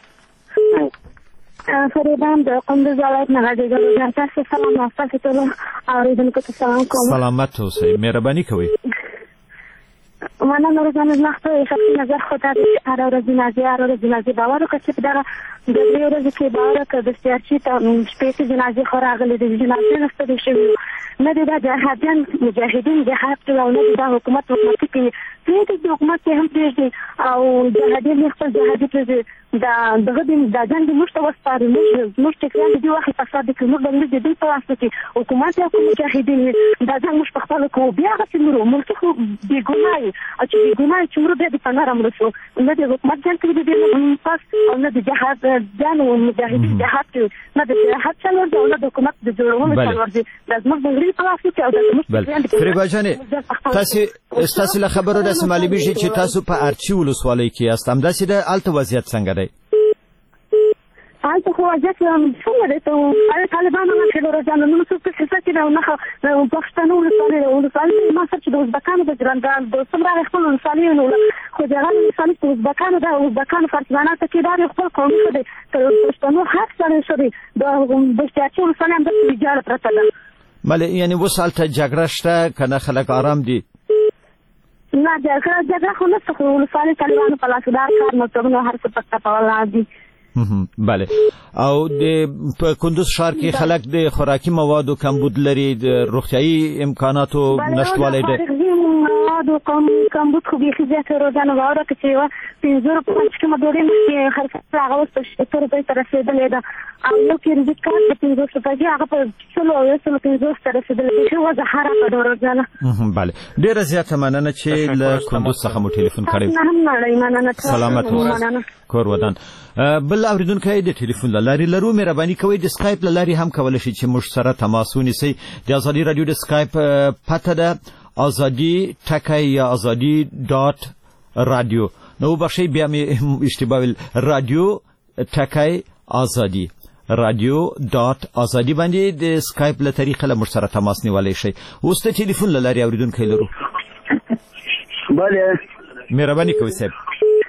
فریدم د کندوز ولایت نه راځم. تاسو سلام تاسو ته اوریدونکو ته سلام کوم. سلامت اوسئ، مهرباني کوئ. مننه روزانه مخته شخصي نظر خود در هر ورځ جنازه هر ورځ جنازه باور وکړه چې دغه د دې ورځې کې باور وکړه د سیاسي ته شپږ جنازه خو راغلي دي. جنازه نشته شوي نه دي د جهادیان مجاهدین جهاد کوي او نه د حکومت حکومت کوي. پرې د حکومت هم پرېږدي او جهادیان خپل جهادي پرېږدي. دا دغه د جنګ مشته وسپاري موږ ټکران دي وخت فساد کوي. موږ باندې د دې په واسطه کې حکومت او مجاهدین دا ځان مش په خپل کو بیا غوښتل موږ خو بې ګناه چې ګناه چې موږ به په نرم رسو نه د حکومت جان کې د پاس او نه د جهاد جان او مجاهدین جهاد کې نه د جهاد څلور او نه د حکومت د جوړولو څلور دي د زموږ د غړي په واسطه چې او د زموږ فریبا جان تاسو تاسو له خبرو د معلومي شي چې تاسو په ارچی ولسوالۍ کې یاست هم داسې د الته وضعیت څنګه دی حالت خو وضعیت څنګه دی ته طالبانو نه چې ورځانو نو څه څه څه کې نه پښتنو ولسوالۍ ولسوالۍ ما سره چې د ازبکانو د ګرانګال د سمرا خپل ولسوالۍ نو خو دغه ولسوالۍ د ازبکانو د ازبکانو فرزانات کې دا خپل قوم څه دی تر پښتنو حق سره شوی د بشتاچو ولسوالۍ هم د ویجاړ پرته ده مله یعنی وسالته جګړه شته کنه خلک آرام دي نه جګړه جګړه خو نه څه ولسوالۍ طالبانو په لاس دار کار نو څنګه هر څه پټه په ولا دي بله او د کندوز ښار کې خلک د خوراکي موادو کمبود لري د روغتیايي امکاناتو نشټوالی دی موادو کم کمبود خو بیخي زیاته روزانه واوره که چې یوه پنځه روپۍ چې کومه ډوډۍ مخکې خرڅ هغه اوس په شپېته روپۍ ته رسېدلې ده او یو کریډیټ کارت د پنځوس روپۍ هغه په سلو او یو سلو پنځوس ته رسېدلی بیخي وضع خرابه ده روزانه بله ډېره زیاته مننه چې له کندوز څخه مو ټلیفون کړی نه هم نړۍ مننه سلامت اوسئ کور ودان بل اوریدونکی د ټلیفون له لارې لرو مهرباني کوئ د سکایپ له لارې هم کولی شئ چې موږ سره تماس ونیسئ د ازادي راډیو د سکایپ پته ده ازادي ټکی یا ازادي ډاټ رادیو نو وبخښئ بیا مې اشتباه ویل رادیو ټکی ازادي رادیو ډاټ ازادي باندې د سکایپ له طریقه له موږ سره تماس نیولی شئ اوس د ټلیفون له لارې اوریدونکی لرو بله مهرباني کوئ صاحب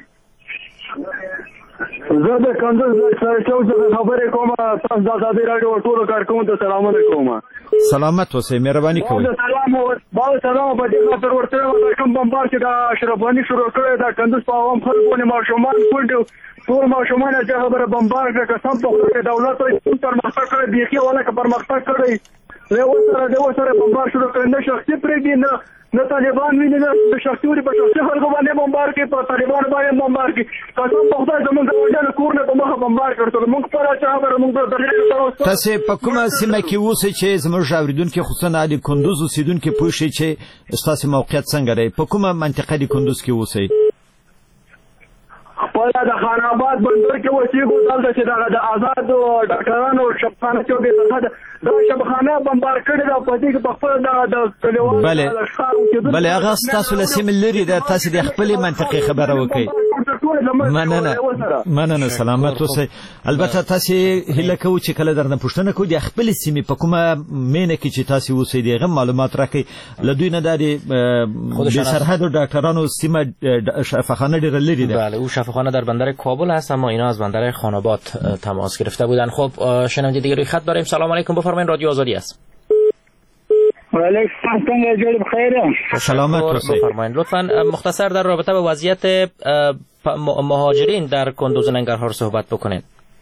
زه د کندوز د سرچو څخه خبرې کوم تاسو د ازادي راډیو ټولو کارکوونکو ته سلامونه کوم سلامت اوسئ مهرباني کوئ دا سلام او سلام په دې خاطر ورته د کوم بمبار چې د اشرف غني شروع کړی دا کندوز په عوام خلکو نه ماشومان کولډ ټول ماشومان چې خبره بمبار کړه قسم په خدای دولت یې پرمختګ کړی بیخي ولا پرمختګ کړی له وسره د وسره بمبار شروع کړي نه شخصي پرې نه نه طالبان ویني نه د شخصي وري په شخصي خلکو باندې بمبار کوي په طالبان باندې بمبار کوي قسم په خدای زموږ د وجدان کور نه په مخه بمبار کړو موږ په راځه خبره موږ د دغه تاسو په کومه سیمه کې اوسئ چې زموږ اوریدونکو خصوصا د کندوز اوسیدونکو پوه شي چې ستاسو موقعیت څنګه دی په کومه منطقه د کندوز کې اوسئ خپل د خان آباد بندر کې اوسېږو دلته چې دغه د آزادو ډاکټرانو شبخانه چوکۍ څخه دا شبخانه بمبار کړې ده په دې کې په خپل د کلیوالو بله بله هغه ستاسو له سیمې لرې ده تاسو د خپلې منطقې خبره وکړئ مننه مننه سلامت اوسئ البته تاسو هیله کوو چې کله درنه پوښتنه کوو د خپلې سیمې په کومه مینه کې چې تاسو اوسئ د هغه معلومات راکړئ له دوی نه دا د سرحدو ډاکټرانو سیمه شفاخانه ډېره لرې ده شفاخانه در بندر کابل هست اما اینا از بندر خاناباد تماس گرفته بودن. خب شنونده دیگه روی خط داریم. سلام علیکم بفرمایید رادیو آزادی است. و علیکم السلام جوری بخیر. سلامت باشید. بفرمایید لطفاً مختصر در رابطه با وضعیت مهاجرین در کندوز و ننگرهار صحبت بکنید.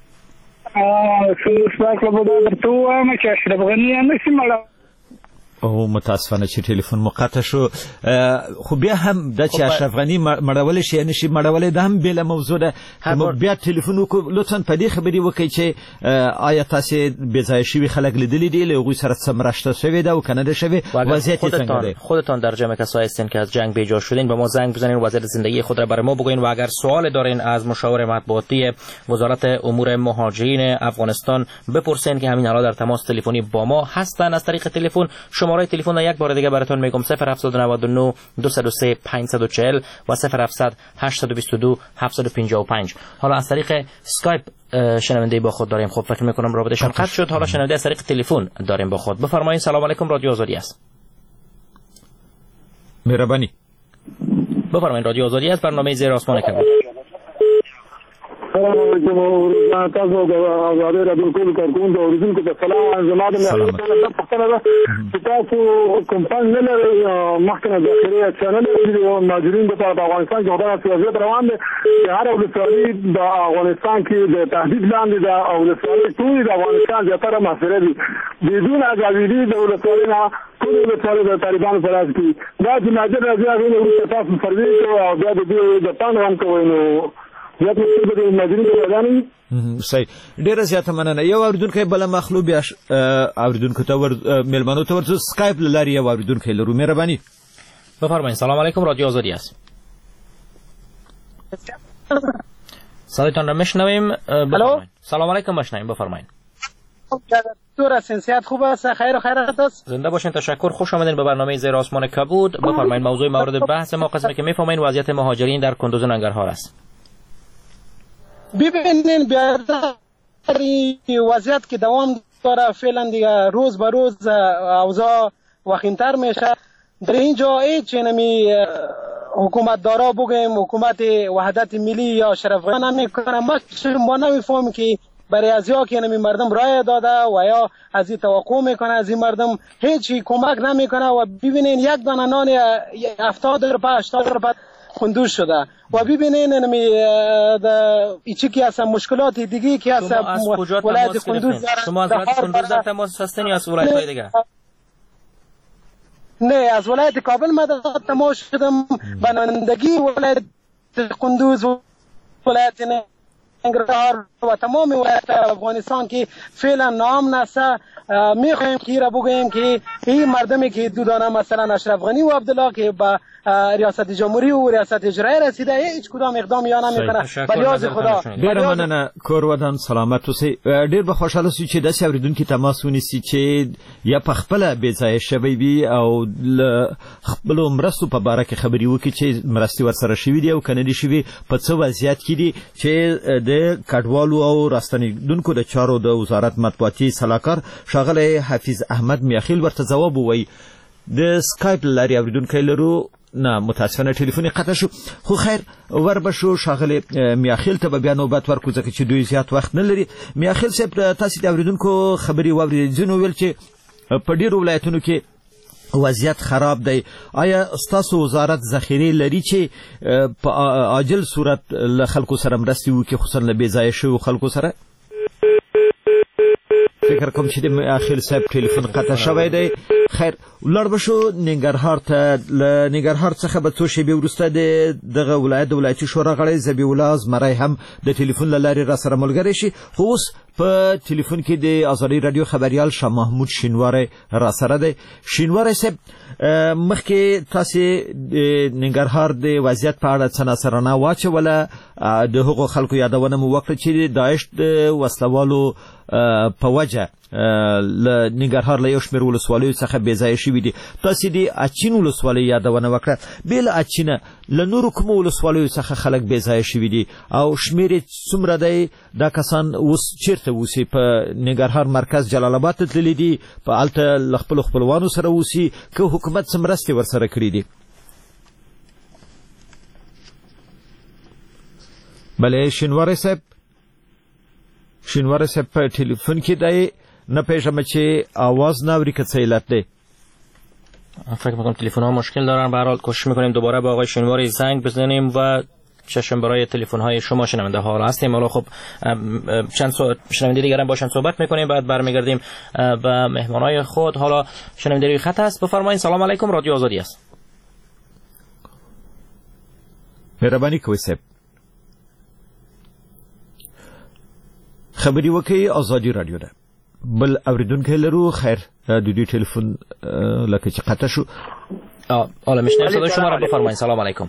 کندوز که بوده در تو همه که اشرف غنی همه سیمالا او متاسفانه چې ټلیفون مقطع شو خو بیا هم د چې اشرف غنی مړول شي نشي مړول د هم بل موضوع ده بیا ټلیفون وکړو لطفا په دې خبرې وکړئ چې آیا تاسو بې ځای شوي خلک لیدلي دي له هغوی سره څه مرسته شوې ده او که نه ده شوې وضعیت یې څنګه دی خودتان در جمع کسایی هستین که از جنگ بیجا شدین به ما زنگ بزنین وضعیت زندگی خود را برای ما بگوین و اگر سوال دارین از مشاور مطبوعاتی وزارت امور مهاجرین افغانستان بپرسین که همین حالا در تماس تلفنی با ما هستن از طریق تلفن شماره تلفن یک بار دیگه براتون میگم صفر هفت نه نه دو صفر سه پنج چهار صفر و صفر هفت هشت دو دو هفت پنج پنج. حالا از طریق اسکایپ شنونده با خود داریم. خب فکر میکنم رابطه‌شان قطع شد. حالا شنونده از طریق تلفن داریم با خود. بفرمایید. سلام علیکم رادیو آزادی است. مهربانی. بفرمایید رادیو آزادی است برنامه زیر آسمان کبود. السلام علیکم ورحمۃ تاسو د آزادۍ راډیو ټول کارکوونکو او اوریدونکو ته سلام. زما د مهربانۍ پوښتنه ده چې تاسو کوم پلان نه لرئ مخکې نه ذخیرې چینل لرئ او مهاجرین دپاره په افغانستان کې همدغسې وضعیت روان دی چې هره ولسوالي د افغانستان کې د تهدید لاندې ده او ولسوالۍ ټولې د افغانستان زیاتره محاصره دي بدون ازادي د ولسوالۍ نه ټولې ولسوالۍ د طالبانو په لاس کې دا چې مهاجر راځي هغې نه وروسته تاسو سروې کوئ او بیا د دې د پاڼو هم کوئ نو زیات مقصود د مهاجرینو په ودانوي. صحیح ډېره زیاته مننه. یو اورېدونکی بله مخلو بیا اورېدونکو ته ور میلمنو ته ورځو سکایپ له لارې یو اورېدونکی لرو. مهرباني. بفرمایید. سلام علیکم، رادیو آزادی است. صدایتان را میشنویم. بفرمایید. سلام علیکم، بشنویم. بفرمایید. دکتر سنسیت خوب است؟ خیر و خیرات است؟ زنده باشین. تشکر. خوش آمدین به برنامه زیر آسمان کبود. بفرمایید. موضوع مورد بحث ما قسمی که میفهمین وضعیت مهاجرین در کندوز و ننگرهار است. ببینین بیادر وضعیت که دوام داره فعلا دیگه روز به روز اوضاع وخیمتر میشه. در اینجا هیچ نمی حکومت دارا بگیم حکومت وحدت ملی یا شرف‌غنی نمیکنه. ما نمیفهمیم که برای از یا که نمی مردم رای داده و یا از این توقع میکنه از این مردم هیچی کمک نمیکنه. و ببینین یک دانه نان هفتاد روپیه هشتاد روپیه کندوز شده. و ببینین نمی ایچی که هست مشکلات دیگه که هست ولایت کندوز. شما از ولایت کندوز در تماس هستین یا از ولایت‌های دیگه؟ نه، از ولایت کابل ما تماس شدم. بنندگی ولایت کندوز و ولایت ننگرهار و تمام ولایت افغانستان که فعلا نام نسته میخوایم که را بگوییم که این مردمی که دو دانه مثلا اشرف غنی و عبدالله که با ریاست جمهوری و ریاست اجرایی رسیده هیچ کدام اقدام یا نمیکنه. بلی از خدا ډیر مننه کور ودان سلامت اوسئ. ډیر به خوشاله سو چې داسې اوریدونکو تماس ونیسي چې یا په خپله بې ځایه شوی وي او له خپلو مرستو په باره کې خبرې وکړي چې مرستې ورسره شوي دي او که نه دي شوي په څه وضعیت کې دي چې د کډوالو او راستنېدونکو د چارو د وزارت مطبوعاتي سلاکار ښاغلی حفیظ احمد میاخیل ورته ځواب ووایي. د سکایپ له لارې اوریدونکی لرو. نه متاسفانه ټلیفون قطع شو، خو خیر ور به شو. ښاغلی میاخیل ته به بیا نوبت ورکړو ځکه چې دوی زیات وخت نه لري. میاخیل صاحب تاسې د اوریدونکو خبرې واورېدې. ځینو ویل چې په ډېرو ولایتونو کې وضعیت خراب دی. آیا ستاسو وزارت ذخیرې لري چې په عاجل صورت له خلکو سره مرستې وکړي، خصوصا له بې ځایه شویو خلکو سره؟ فکر کوم چې د میاخیل صاحب ټلیفون قطع شوی دی. خیر ولاړ به شو ننګرهار ته. له ننګرهار څخه به څو شېبې وروسته د دغه ولایت د ولایتي شورا غړی ذبیح الله زمری هم د ټلیفون له لارې را سره ملګری شي. خو اوس په ټلیفون کې د ازادي راډیو خبریال شاه محمود شینواری را سره دی. شینواری صاحب مخکې تاسې د ننګرهار د وضعیت په اړه څه نظرانه واچوله. د هغو خلکو یادونه مو وکړه چې د داعش د وسلوالو په وجه له ننګرهار له یو شمېر ولسوالیو څخه بې ځایه شوي دي. تاسې د اچین ولسوالۍ یادونه وکړه. بې له اچینه له نورو کومو ولسوالیو څخه خلک بې ځایه شوي دي او شمېر یې څومره دی؟ دا کسان اوس چیرته اوسي؟ په ننګرهار مرکز جلال آباد ته تللي دي؟ په هلته له خپلو خپلوانو سره اوسي که حکومت څه مرستې ورسره کړي دي؟ بله شینواری صاحب شینواری صاحب په ټلیفون کې دی. نه پیژمه چې آواز نه اوري که څه علت دی. فکر میکنم تلفن ها مشکل دارن. به هر حال کوشش میکنیم دوباره به آقای شینواری زنگ بزنیم و چشم برای تلفن های شما شنونده ها هستیم. حالا خب چند شنونده دیگر هم باشن صحبت میکنیم بعد برمیگردیم به مهمان های خود. حالا شنونده روی خط هست. بفرمایید. سلام علیکم، رادیو آزادی است. مهربانی کوئ صاحب خبري وکي آزادي رادیو ده. بل اوریدونکو لرو. خیر د دې ټلیفون لکه چې قطع شو. اه حالا میشنم صدای شما را. بفرمایید. سلام علیکم.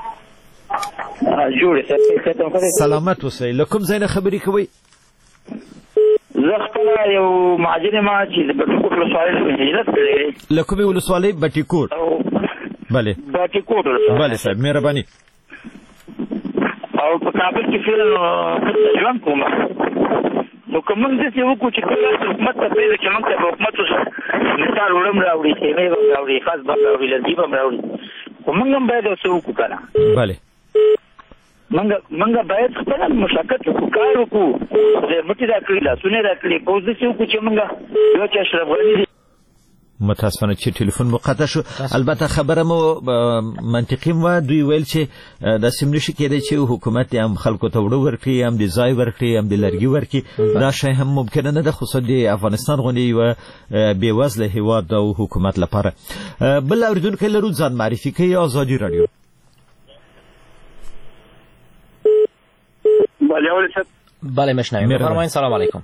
جوړ سلامت اوسئ. له کوم ځای نه خبرې کوئ؟ زه خپله یو مهاجر ما چې د بټي کوټ ولسوالۍ هجرت کړی. له کومې ولسوالۍ؟ بټي کوټ. بله بټي کوټ ولسوالۍ. بله صاحب مهرباني. او په کابل کې فعلا ژوند کوم. نو که موږ داسې وکړو چې ټول حکومت ته پرېږدو چې موږ ته به حکومت مثال وړه هم راوړي، خیمې به هم راوړي، خاص به هم راوړي، لرګي به هم راوړي، خو موږ هم باید یو څه وکړو که نه. بله موږ باید خپله مشقت وکړو، کار وکړو، مټې را کړي، لاسونه را کړي، خو اوس داسې وکړو چې موږ یو چې اشرف غني دي. متاسفانه چې ټلیفون مو قطع شو. البته خبره مو منطقي وه. دوی ویل چې داسې نشي کېدی چې حکومت هم خلکو ته وړه ورکړي، هم د ځای ورکړي، هم د لرګي ورکړي. دا شی هم ممکنه نه ده، خصوصا د افغانستان غوندې یوه بېوزله هېواد او حکومت لپاره. بل اورېدونکی لرو. ځان معرفي کوي. آزادي راډیو. بله میشنویم. بفرمایید. سلام علیکم.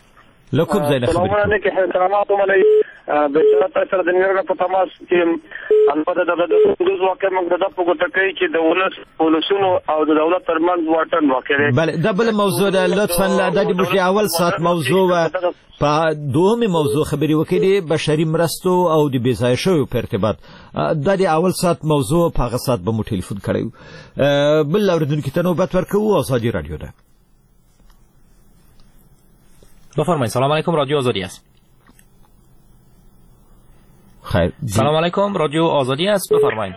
لکم ځای نه خبرې سلامونه کې احترامات ومنئ. د سره د نیویارک په تماس کې البته د کندوز واقع موږ د په ګوته کوي چې د ولس ولسونو او د دولت ترمنځ واټن واقع دی. بله دا بله موضوع ده لطفا دا د موږ اول ساعت موضوع و په دومې موضوع خبرې وکړې د بشري مرستو او د بېځایه شویو په ارتباط دا د اول ساعت موضوع په هغه ساعت به مو ټلیفون کړی و. بل اورېدونکي ته نوبت ورکوو آزادي راډیو ده. بفرمایید. سلام علیکم رادیو آزادی است. خیر. سلام علیکم رادیو آزادی است. بفرمایید.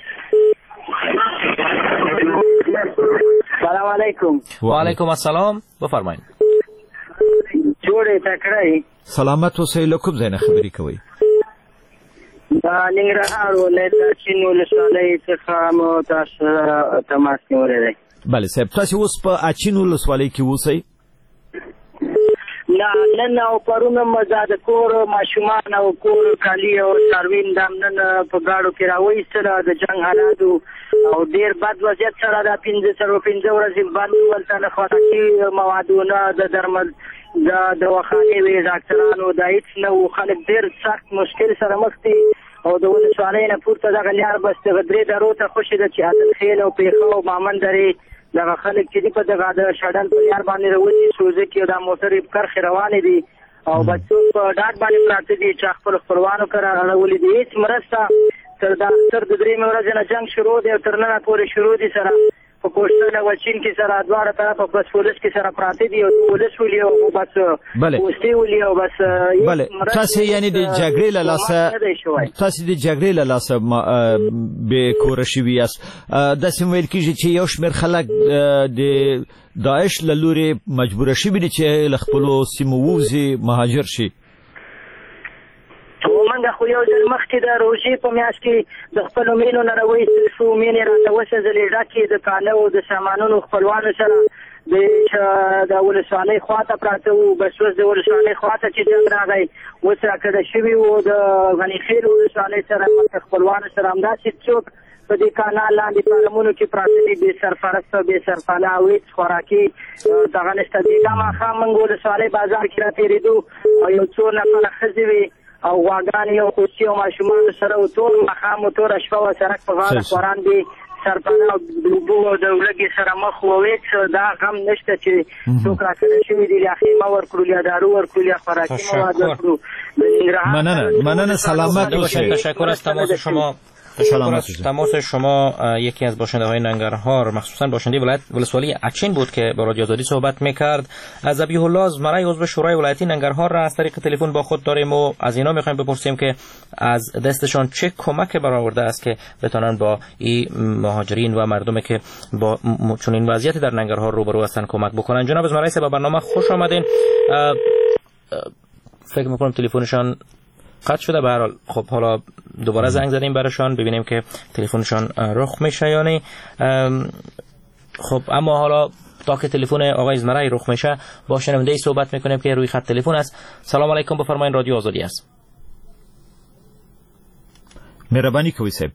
سلام علیکم. و علیکم السلام. بفرمایید. جوړې تکړه. سلامت اوسئ. له کوم ځای نه خبرې کوئ؟ دا ننګرهار ولایت اچین ولسوالۍ څخه مو تاسو تماس نیولی دی. بله صاحب تاسو اوس په اچین ولسوالۍ کې اوسئ؟ نه نن او پرون مو دا د کور ماشومان او کور کالي او څاروي دا نن په ګاډو کې راوایستل د جنګ حالاتو او ډېر بد وضعیت سره دا پنځه څلور پنځه ورځې بند ولته له خوراکي موادونه د درمل د دواخانې وې ډاکټرانو دا هېڅ نه وو. خلک ډېر سخت مشکل سره مخ دي او د ولسوالۍ نه پورته دغه لار بس دغه درې درو ته خوشې ده چې عادل خیل او پیښه او مامن درې دغه خلک چې دي په دغه د شډل په لار باندې راوځي سوزکي او دا موټرې په کرښې روانې دي او بچو په ډاډ باندې پراته دي چې خپل خپلوانو کره راولي دي. هېڅ مرسته تر دا تر د درېیمې ورځې نه جنګ شروع دی او تر ننه پورې شروع دي سره په کوشتن او چین کې سره دواړه طرفه بس پولیس کې سره پراته دي او پولیس ولي او بس پوستي ولي او بس بله تاسو یعنی د جګړې له لاسه تاسو د جګړې له لاسه بې کوره شوي یاست. داسې ویل کېږي چې یو شمېر خلک د داعش له لورې مجبوره شوي دي چې له خپلو سیمو ووځي مهاجر شي. موږ خو یو ځل مخکې د روژې په میاشت کې د خپلو مینو نه راوایستل شو. مینې راته وسوځلې ډکې د کاله او د سامانونو خپلوانو سره د ولسوالۍ خواته پراته وو. بس اوس د ولسوالۍ خواته چې جنګ راغی اوس راکډه شوي وو د غنیخیل ولسوالۍ سره خپلوانو سره همداسې څوک په دې کانال لاندې فارمونو کې پراته دي بې سرپرسته بې سرپاله او هېڅ خوراکي دغه نشته. دېګا ماښام موږ ولسوالۍ بازار کې راتېرېدو او یو څو نفره ښځې وې او غواګانې او کوچي او ماشومانو سره و ټول ماښام و توره شپه و سړک په غاړه خوران دي سرپاله او د اوبو او د ولږې سره مخ و هېڅ دا غم نشته چې څوک راکړه شوي دي یا خیمه ورکړو یا دارو ورکړو یا خوراکي مواد ورکړو. مننه مننه سلامت اوسئ. تشکر از تماس شما. تماس شما یکی از باشنده های ننگرهار مخصوصا باشنده ولایت ولسوالی اچین بود که با رادیو آزادی صحبت میکرد. از ذبیح الله ازمرای عضو شورای ولایتی ننگرهار را از طریق تلفن با خود داریم و از اینا میخوایم بپرسیم که از دستشان چه کمک برآورده است که بتونن با این مهاجرین و مردمی که با چنین وضعیت در ننگرهار روبرو هستن کمک بکنن. جناب ازمرای به برنامه خوش آمدین. فکر میکنم تلفنشان قطع شده. به هر حال خب حالا دوباره زنگ زدیم براشان ببینیم که تلفنشان رخ میشه یا نه. خب اما حالا تا که تلفن آقای ازمرای رخ میشه با شنونده صحبت میکنیم که روی خط تلفن است. سلام علیکم بفرمایید رادیو آزادی است. مهربانی کوي صاحب.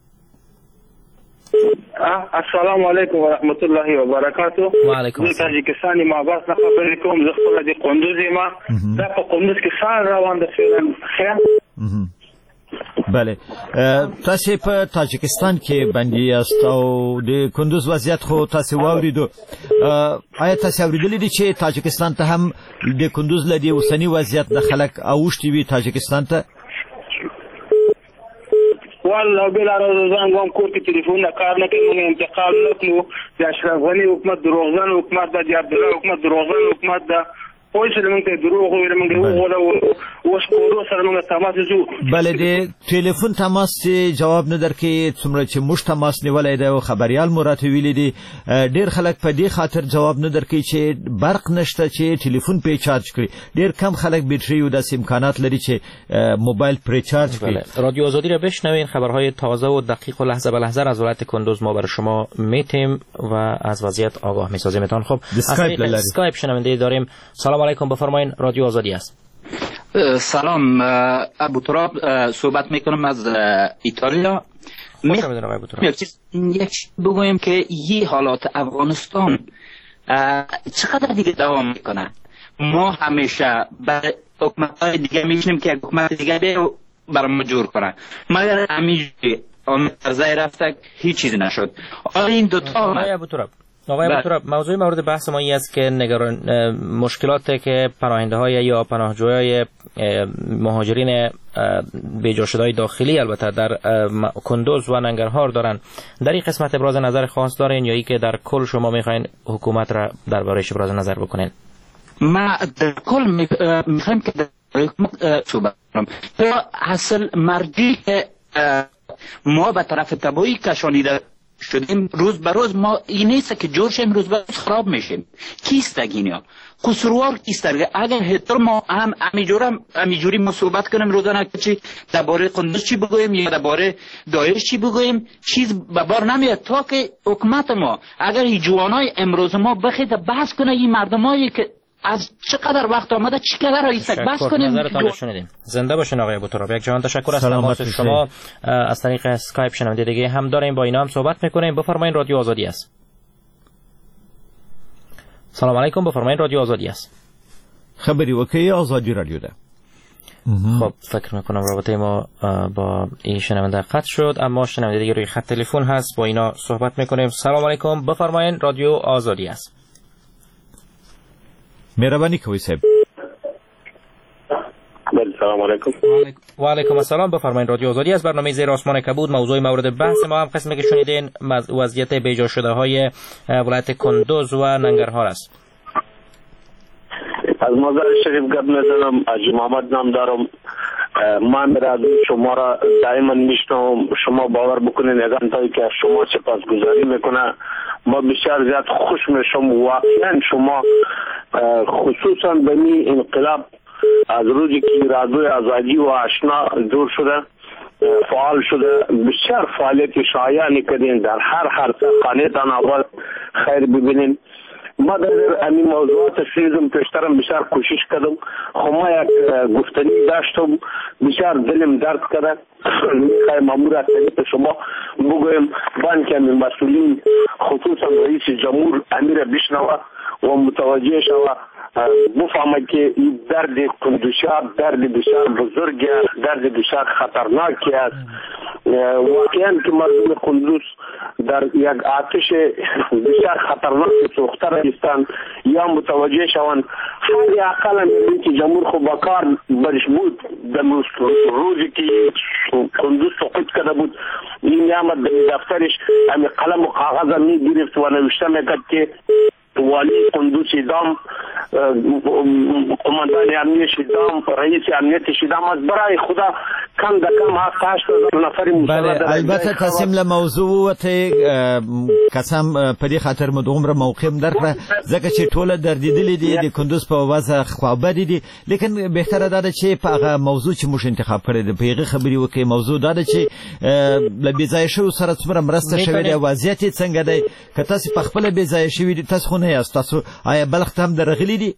السلام علیکم و رحمت الله و برکاته. و علیکم السلام. تاجیکستان ما باس نه خبرې کوم زه خپل د قندوز ما دا په قندوز کې سال روان ده فعلا خیر. بله تاسو په تاجیکستان کې باندې یاست او د کندوز وضعیت خو تاسو واوریدو. آیا تاسو اوریدلی دي چې تاجیکستان ته هم د کندوز لدی اوسنی وضعیت د خلک اوښتي وي تاجیکستان ته؟ والله بلا روزان قوم كورتي تليفون كارنا كي انتقال نقلو يا اشرف غني حكومت دروغزان حكومت د عبد الله حكومت دروغزان حكومت د پوه شو لمونږ ته دروغ ویل مونږ وګوره اوس کورو سره مونږ تماس جو. بله د ټلیفون تماس جواب نه درکې څومره چې موږ تماس نیولی دی او خبریال مو راته ویلي دي ډېر خلک په دې خاطر جواب نه درکوي چې برق نشته چې ټلیفون پرې چارج کړي. ډېر کم خلک بیټري او داسې امکانات لري چې موبایل پرې چارج کړي. رادیو آزادی را بشنوین. خبرهای تازه و دقیق و لحظه به لحظه از ولایت کندوز ما برای شما میتیم و از وضعیت آگاه میسازیمتان. خب اسکایپ شنونده داریم. سلام علیکم بفرمایید رادیو آزادی است. سلام ابو تراب صحبت میکنم از ایتالیا. یک بگویم که یه حالات افغانستان چقدر دیگه دوام میکنه. ما همیشه برای حکومت های دیگه میشنیم که حکومت دیگه برای ما جور کنه مگر همیشه آمد ترزای رفته هیچ چیز نشد. حالا این دوتا آقای ابوتراب آقای ابوتراب موضوع مورد بحث ما این است که نگران مشکلاتی که پناهنده های یا پناهجویای مهاجرین بیجا شده‌های داخلی البته در کندوز و ننگرهار دارن، در این قسمت ابراز نظر خاص دارین یا ای که در کل شما میخواین حکومت را درباره‌اش ابراز نظر بکنین؟ ما در کل میخوایم که در حکومت صحبت کنم. اصل مرجی که ما به طرف تبایی کشانیده شدیم، روز به روز ما این نیست که جور شیم، روز به روز خراب میشیم. کیست گینیا قصروار کیست؟ اگر هتر ما هم امیجورم امیجوری ما صحبت کنیم روزانه که چی درباره قندوز چی بگویم یا درباره داعش چی بگویم، چیز به بار نمیاد تا که حکومت ما اگر این جوانای امروز ما بخید بحث کنه این مردمایی که از چقدر وقت آمده چقدر رئیسک بس کنیم. نظرتان رو شنیدیم. زنده باشین آقای ابوتراب. یک جهان تشکر از تماس شما. از طریق اسکایپ شنونده دیگه هم داریم، با اینا هم صحبت میکنیم. بفرمایید، رادیو آزادی است. سلام علیکم، بفرمایید، رادیو آزادی است. خبری وکی آزادی رادیو ده. خب فکر میکنم رابطه ما با این شنونده قطع شد، اما شنونده دیگه روی خط تلفن هست، با اینا صحبت میکنیم. سلام علیکم، بفرمایید، رادیو آزادی است. مهربانی کوي صاحب. سلام علیکم. و علیکم السلام، بفرمایید، رادیو آزادی از برنامه زیر آسمان کبود. موضوع مورد بحث ما هم قسمی که شنیدین وضعیت بیجا شده های ولایت کندوز و ننگرهار است. از مزار شریف گپ میزنم، حاجی محمد نام دارم. من از شما را دائما میشنوم، شما باور بکنین اگر تایی که شما سپاسگزاری میکنه ما بسیار زیاد خوش میشم. واقعا شما خصوصا به می انقلاب از روزی که رادیوی آزادی و آشنا دور شده فعال شده، بسیار فعالیت شایانی کردین، در هر هر خانه تان اول خیر ببینین. ما در این موضوعات شیزم پیشترم بسیار کوشش کردم، خو ما یک گفتنی داشتم بسیار دلم درد کرد. میخوایم مامور از طریق شما بگویم بانک مسئولین خصوصا رئیس جمهور امیر بشنوه و متوجه شوه، بفهمه که این درد کندوشا درد بسیار بزرگ است، درد بسیار خطرناکی است. واقعا که مردم کندوز در یک آتش بسیار خطرناک سوخته رایستند، یا متوجه شوند هر اقل رئیس جمهور خو بکار برش بود در روزی که کندوز سقوط کرده بود، این نعمت در دفترش همین قلم و کاغذ می گرفت و نوشته میکرد که والی کندوز شدام، قماندان امنیت شدام، رئیس امنیت شدام، از برای خدا کم در کم هفت هشت هزار نفری مسلح. بله، البته قسم له موضوع ته قسم په دې خاطر مو دومره موقع درکړه ځکه چې ټوله دردیدلې دي د کندوز په وضع خوابدي دي، لیکن بهتره ده چې په هغه موضوع چې موږ انتخاب کړی دی په هغه خبرې وکړي. موضوع ده چې له بې ځایه شویو سره څومره مرسته شوې ده، وضعیت یې څنګه دی، که تاسې په خپله بې ځایه شوي دي تاسو خو نه یاست، تاسو آیا بلخ ته هم درغلي دي؟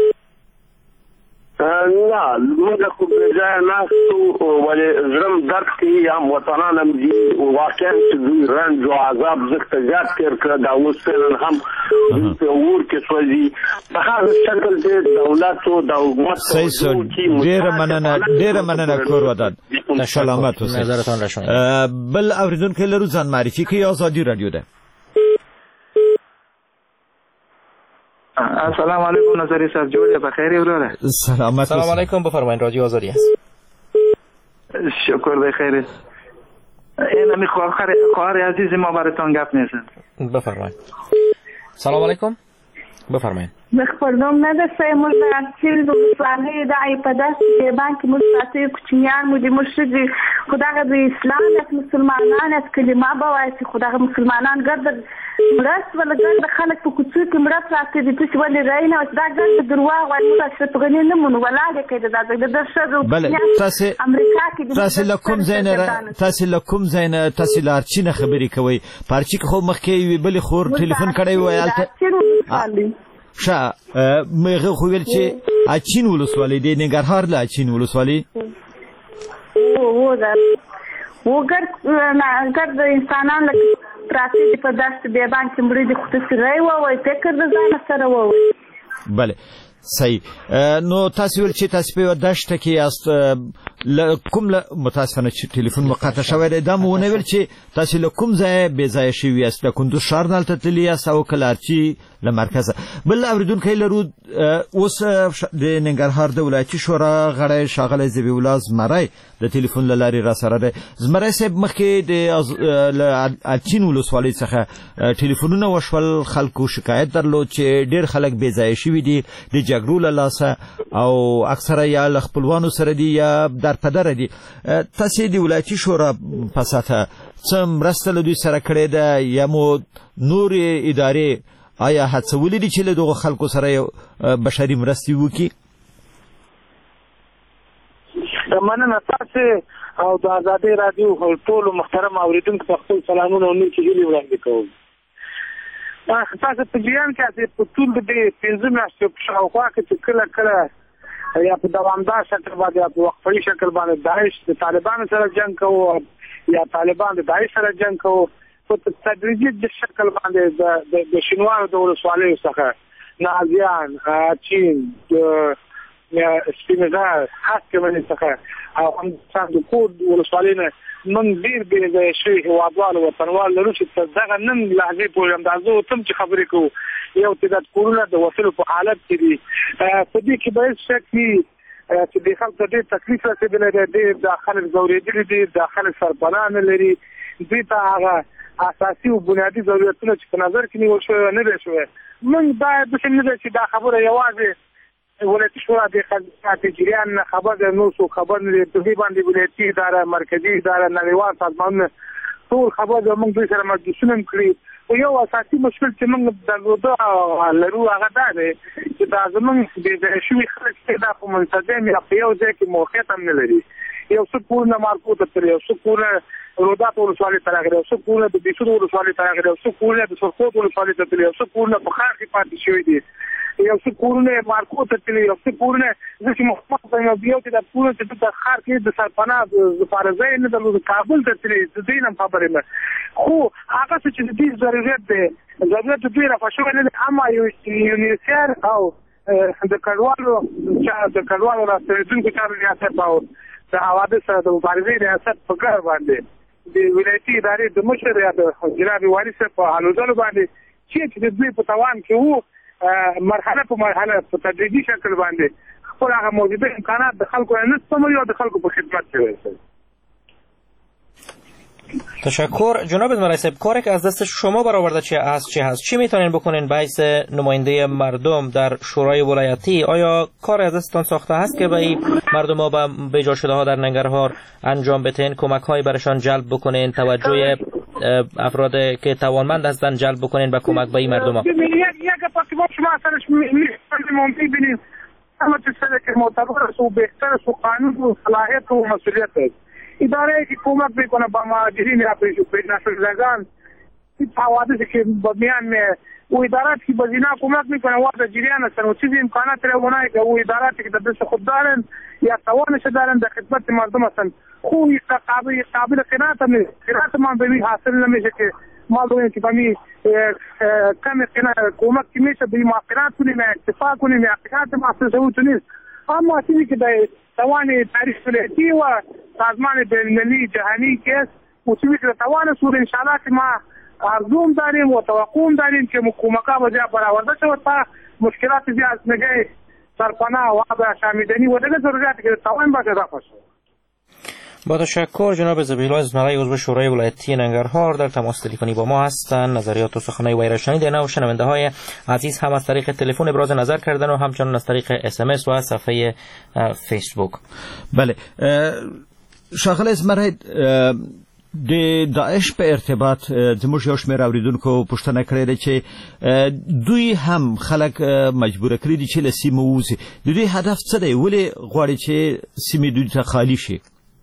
نه موږ خو بې ځایه ناستو، ولې زړم درد کوي، هم وطنان هم دي واقعا چې دوی رنج و عذاب زښته زیات تېر کړه، دا اوس فعلا هم دوی په اور کې سوځي. په هغه شکل د دولتو د حکومت ډېره مننه ډېره مننه کور ودان، سلامت اوسئ. بل اورېدونکی لرو، ځان معرفي کوي. آزادي رادیو ده. السلام علیکم، نظری صاحب جوړه بخیر وروره. سلامت. سلام علیکم، بفرمایید، رادیو آزادی است. شکر بخیر است. این می خواهر خواهر عزیز ما براتون گپ میزنم. بفرمایید. سلام علیکم، بفرمایید. بخوردم ندسته مول چیز و سوالی دعی پدست به بانک مستعصی کچنیان مودی مرشدی خدا غد اسلام از مسلمانان از کلمه باوایسی خدا غد مسلمانان گرد مرس ولا گرد خلق په کوڅو کې مرس راځي د تاسو ولې راینه او دا گرد درواغ وایي چې په غنی نه مونږ ولاله کې دا د درشو بله تاسو امریکا کې تاسو لکم زین تاسو لکم زین تاسو لارچینه خبرې کوي پارچی خو مخکې وی بل خور ټلیفون کړی وای الته شا مغه خو ویل چې اچین ولسوالۍ دی ننګرهار لا اچین ولسوالۍ او و دا وګر ګر د انسانانو پراتی په داست به باندې مړي د خصوصي راي و او فکر د ځان سره و. بله صحیح. نو تاسو ول چې تاسو په دشت کې یاست کوم متاسفانه چې ټلیفون مقاطع شوی دی دا مو نه ویل چې تاسو له کوم ځای بې ځای شوی یاست، کندوز ښار نه تللی یاست او کلارچی له مرکزه. بل اوریدونکي لرو اوس د ننګرهار د ولایتي شورا غړی ښاغلی ذبیح الله زمری د ټلیفون له لارې را سره دی. زمری صاحب مخکې د اچین ولسوالۍ څخه ټلیفونونه وشول، خلکو شکایت درلود چې ډېر خلک بې ځای شوي دي د جګړو له لاسه او اکثره یا له خپلوانو سره دي یا در پدره دي. تاسې د ولایتي شورا په ساته څه مرسته له دوی سره کړې ده یا مو نورې ادارې آیا هڅولې دي چې له دغو خلکو سره بشري مرستې وکړي؟ مننه تاسې او د ازادۍ راډیو ټولو محترم اورېدونکو ته خپل سلامونه او نیکې هیلې وړاندې کوم. تاسو په جریان کې یاست په ټول د دې پنځه میاشتو په شاوخوا کې چې کله کله یا په دوامدار شکل باندې یا په وقفه‌يي شکل باندې داعش د طالبانو سره جنګ کوو یا طالبان د داعش سره جنګ کوو، په تدریجي د شکل باندې د شینوارو د ولسوالیو څخه نازیان، چین، سپینزار، هسکمنې څخه او همداسې د کور ولسوالۍ نه موږ ډېر بې ځایه شوي هېوادوال وطنوال لرو چې تر دغه نن لحظې پورې همدا زه ورته چې خبرې کوو یو تعداد کورونه د وتلو په حالت کې دي. په دې کې به هېڅ شک وي چې دې خلکو ته ډېر تکلیف رسېدلی دی، ډېر دا خلک ځورېدلي دي، دا خلک سرپناه نه لري، دوی ته هغه اساسي او بنیادي ضرورتونه چې په نظر کې نیول شوی نه دی شوی. موږ باید داسې نه دی چې دا خبره یوازې ولایتي شورا د خدمات جریان نه خبر دی، نور څوک خبر نه دی. په دې باندې ولایتي اداره، مرکزي اداره، نړیوال سازمانونه ټول خبر دی. موږ دوی سره مجلسونه هم کړي او یو اساسي مشکل چې موږ درلوده لرو هغه دا دی چې دا زموږ بې ځایه شوي خلک چې دا په منسجم یا په یو ځای کې موقعیت هم نه لري. یو څه کورونه مارکو ته تللي، یو څه کورونه رودات ولسوالۍ ته راغلي، یو څه کورونه د بیسود ولسوالۍ ته راغلي، یو څه کورونه د سرخوت ولسوالۍ ته تللي، یو څه کورونه په ښار کې پاتې شوي دي، یو څه کورونه مارکو ته تللي، یو څه کورونه زه چې محمد وایم یو چې دا کورونه چې دلته ښار کې د سرپناه دپاره ځای نه درلود، کابل ته تللي، د دوی نه هم خبرې نه. خو هغه څه چې د دوی ضرورت دی ضرورت د دوی رافع شوی نه دی، اما یونیسیار او د کډوالو د کډوالو راستنېدونکو چارو ریاست او د حوادث سره د مبارزې ریاست په کار باندې د ولایتي ادارې د مشر یا د جناب والي صاحب په هلوځلو باندې چې د دوی په توان کې وو مرحله په مرحله په تدریجي شکل باندې خپل هغه موجوده امکانات د خلکو نه سپموي او د خلکو په خدمت کې ورسوي. تشکر جناب زمری صاحب. کاری که از دست شما برآورده چه هست چه هست چی میتونین بکنین به حیث نماینده مردم در شورای ولایتی؟ آیا کار از دستتان ساخته هست که به این مردم ها به بجا شده ها در ننگرهار انجام بدین، کمک هایی برشان جلب بکنین، توجه افراد که توانمند هستند جلب بکنین به کمک به این مردم ها؟ یک پاسپورت شما اثرش میبینید اما چه سره که معتبر است و بهتر است و قانون و صلاحیت و مسئولیت است. اداره که کمک میکنه با مهاجرین یا پناهجویان این حوادثی که با میان او ادارات که با زنا کمک میکنه وارد جریان هستن و چیزی امکانات را اونایی که او اداراتی که در دست خود دارن یا توانش دارن در خدمت مردم هستن خوی قابل قابل قناعت هم نیست. قناعت ما به حاصل نمیشه که ما دویم که بمی کم کمک که میشه به ما قناعت کنیم اکتفا کنیم قناعت ما حاصل نیست. اما چیزی که در توان تاریخ ولایتی و سازمان بین‌المللی جهانی که است و چیزی که توان سود انشاءالله که ما ارزوم داریم و توقعم داریم که کمک‌ها به جای برآورده شود تا مشکلات زیاد نگه سرپناه و آب شامیدنی و دیگر ضروریاتی که توان باشه رفع شود. با تشکر جناب ذبیح الله زمری عضو شورای ولایتی ننگرهار در تماس تلفنی با ما هستند. نظریات و سخنهای وی را شنیدین و شنونده های عزیز هم از طریق تلفن ابراز نظر کردن و همچنین از طریق اس ام اس و از صفحه فیسبوک. بله ښاغلی زمری د داعش په ارتباط زموږ یو شمېر اورېدونکو پوښتنه کړې ده چې دوی هم خلک مجبوره کړي دي چې له سیمې ووځي. د دوی هدف څه دی؟ ولې غواړي چې سیمې دوی ته خالي شي؟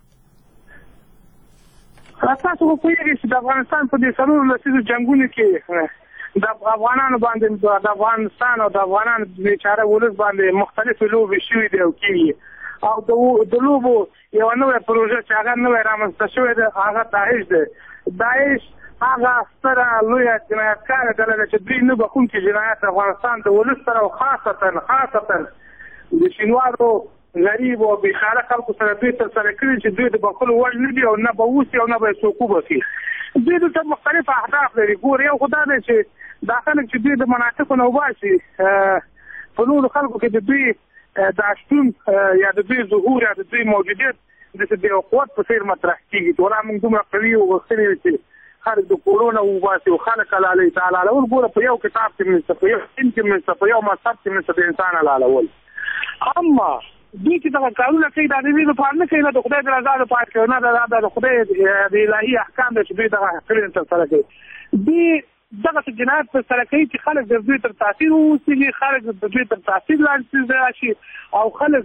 تاسو خو پوهېږئ چې د افغانستان په دې څلورو لسیزو جنګونو کې د افغانانو باندې د افغانستان او د افغانانو بیچاره ولس باندې مختلفې لوبې شوي دي او کېږي او د لوبو یوه نوې پروژه چې هغه نوې رامنځته شوې ده هغه داعش دی. داعش هغه ستره لویه جنایتکاره ډله ده چې دوی نه بخښونکي جنایت افغانستان د ولس سره او خاصتا خاصتا د شینوارو غریب او بېخاره خلکو سره دوی ترسره کړي چې دوی د بخښلو وړ نه دي او نه به اوسي او نه به یې څوک وبخي. دوی دلته مختلف اهداف لري. ګور یو خو دا دی چې دا خلک چې دوی د مناطقو نه وباسي په نورو خلکو کې د دوی د شتون یا د دوی ظهور یا د دوی موجودیت داسې د یو قوت په څېر مطرح کېږي. ټوله موږ دومره قوي او غوښتلي یو چې خلک د کورونه وباسي او خلک حلالوي. حلالول ګوره په یو کتاب کې مې نشته، په یو دین کې مې نشته، په یو مذهب کې مې نشته د انسان حلالول. اما دوی چې دغه کارونه کوي دا د دې لپاره نه کوي، نه د خدای د رضا لپاره کوي، نه د خدای د الهي احکام دی چې دوی دغه کړنې ترسره کوي. دوی دغسې جنایت ترسره کوي چې خلک د دوی تر تاثیر واوسېږي، خلک د دوی تر تاثیر لاندې راشي او خلک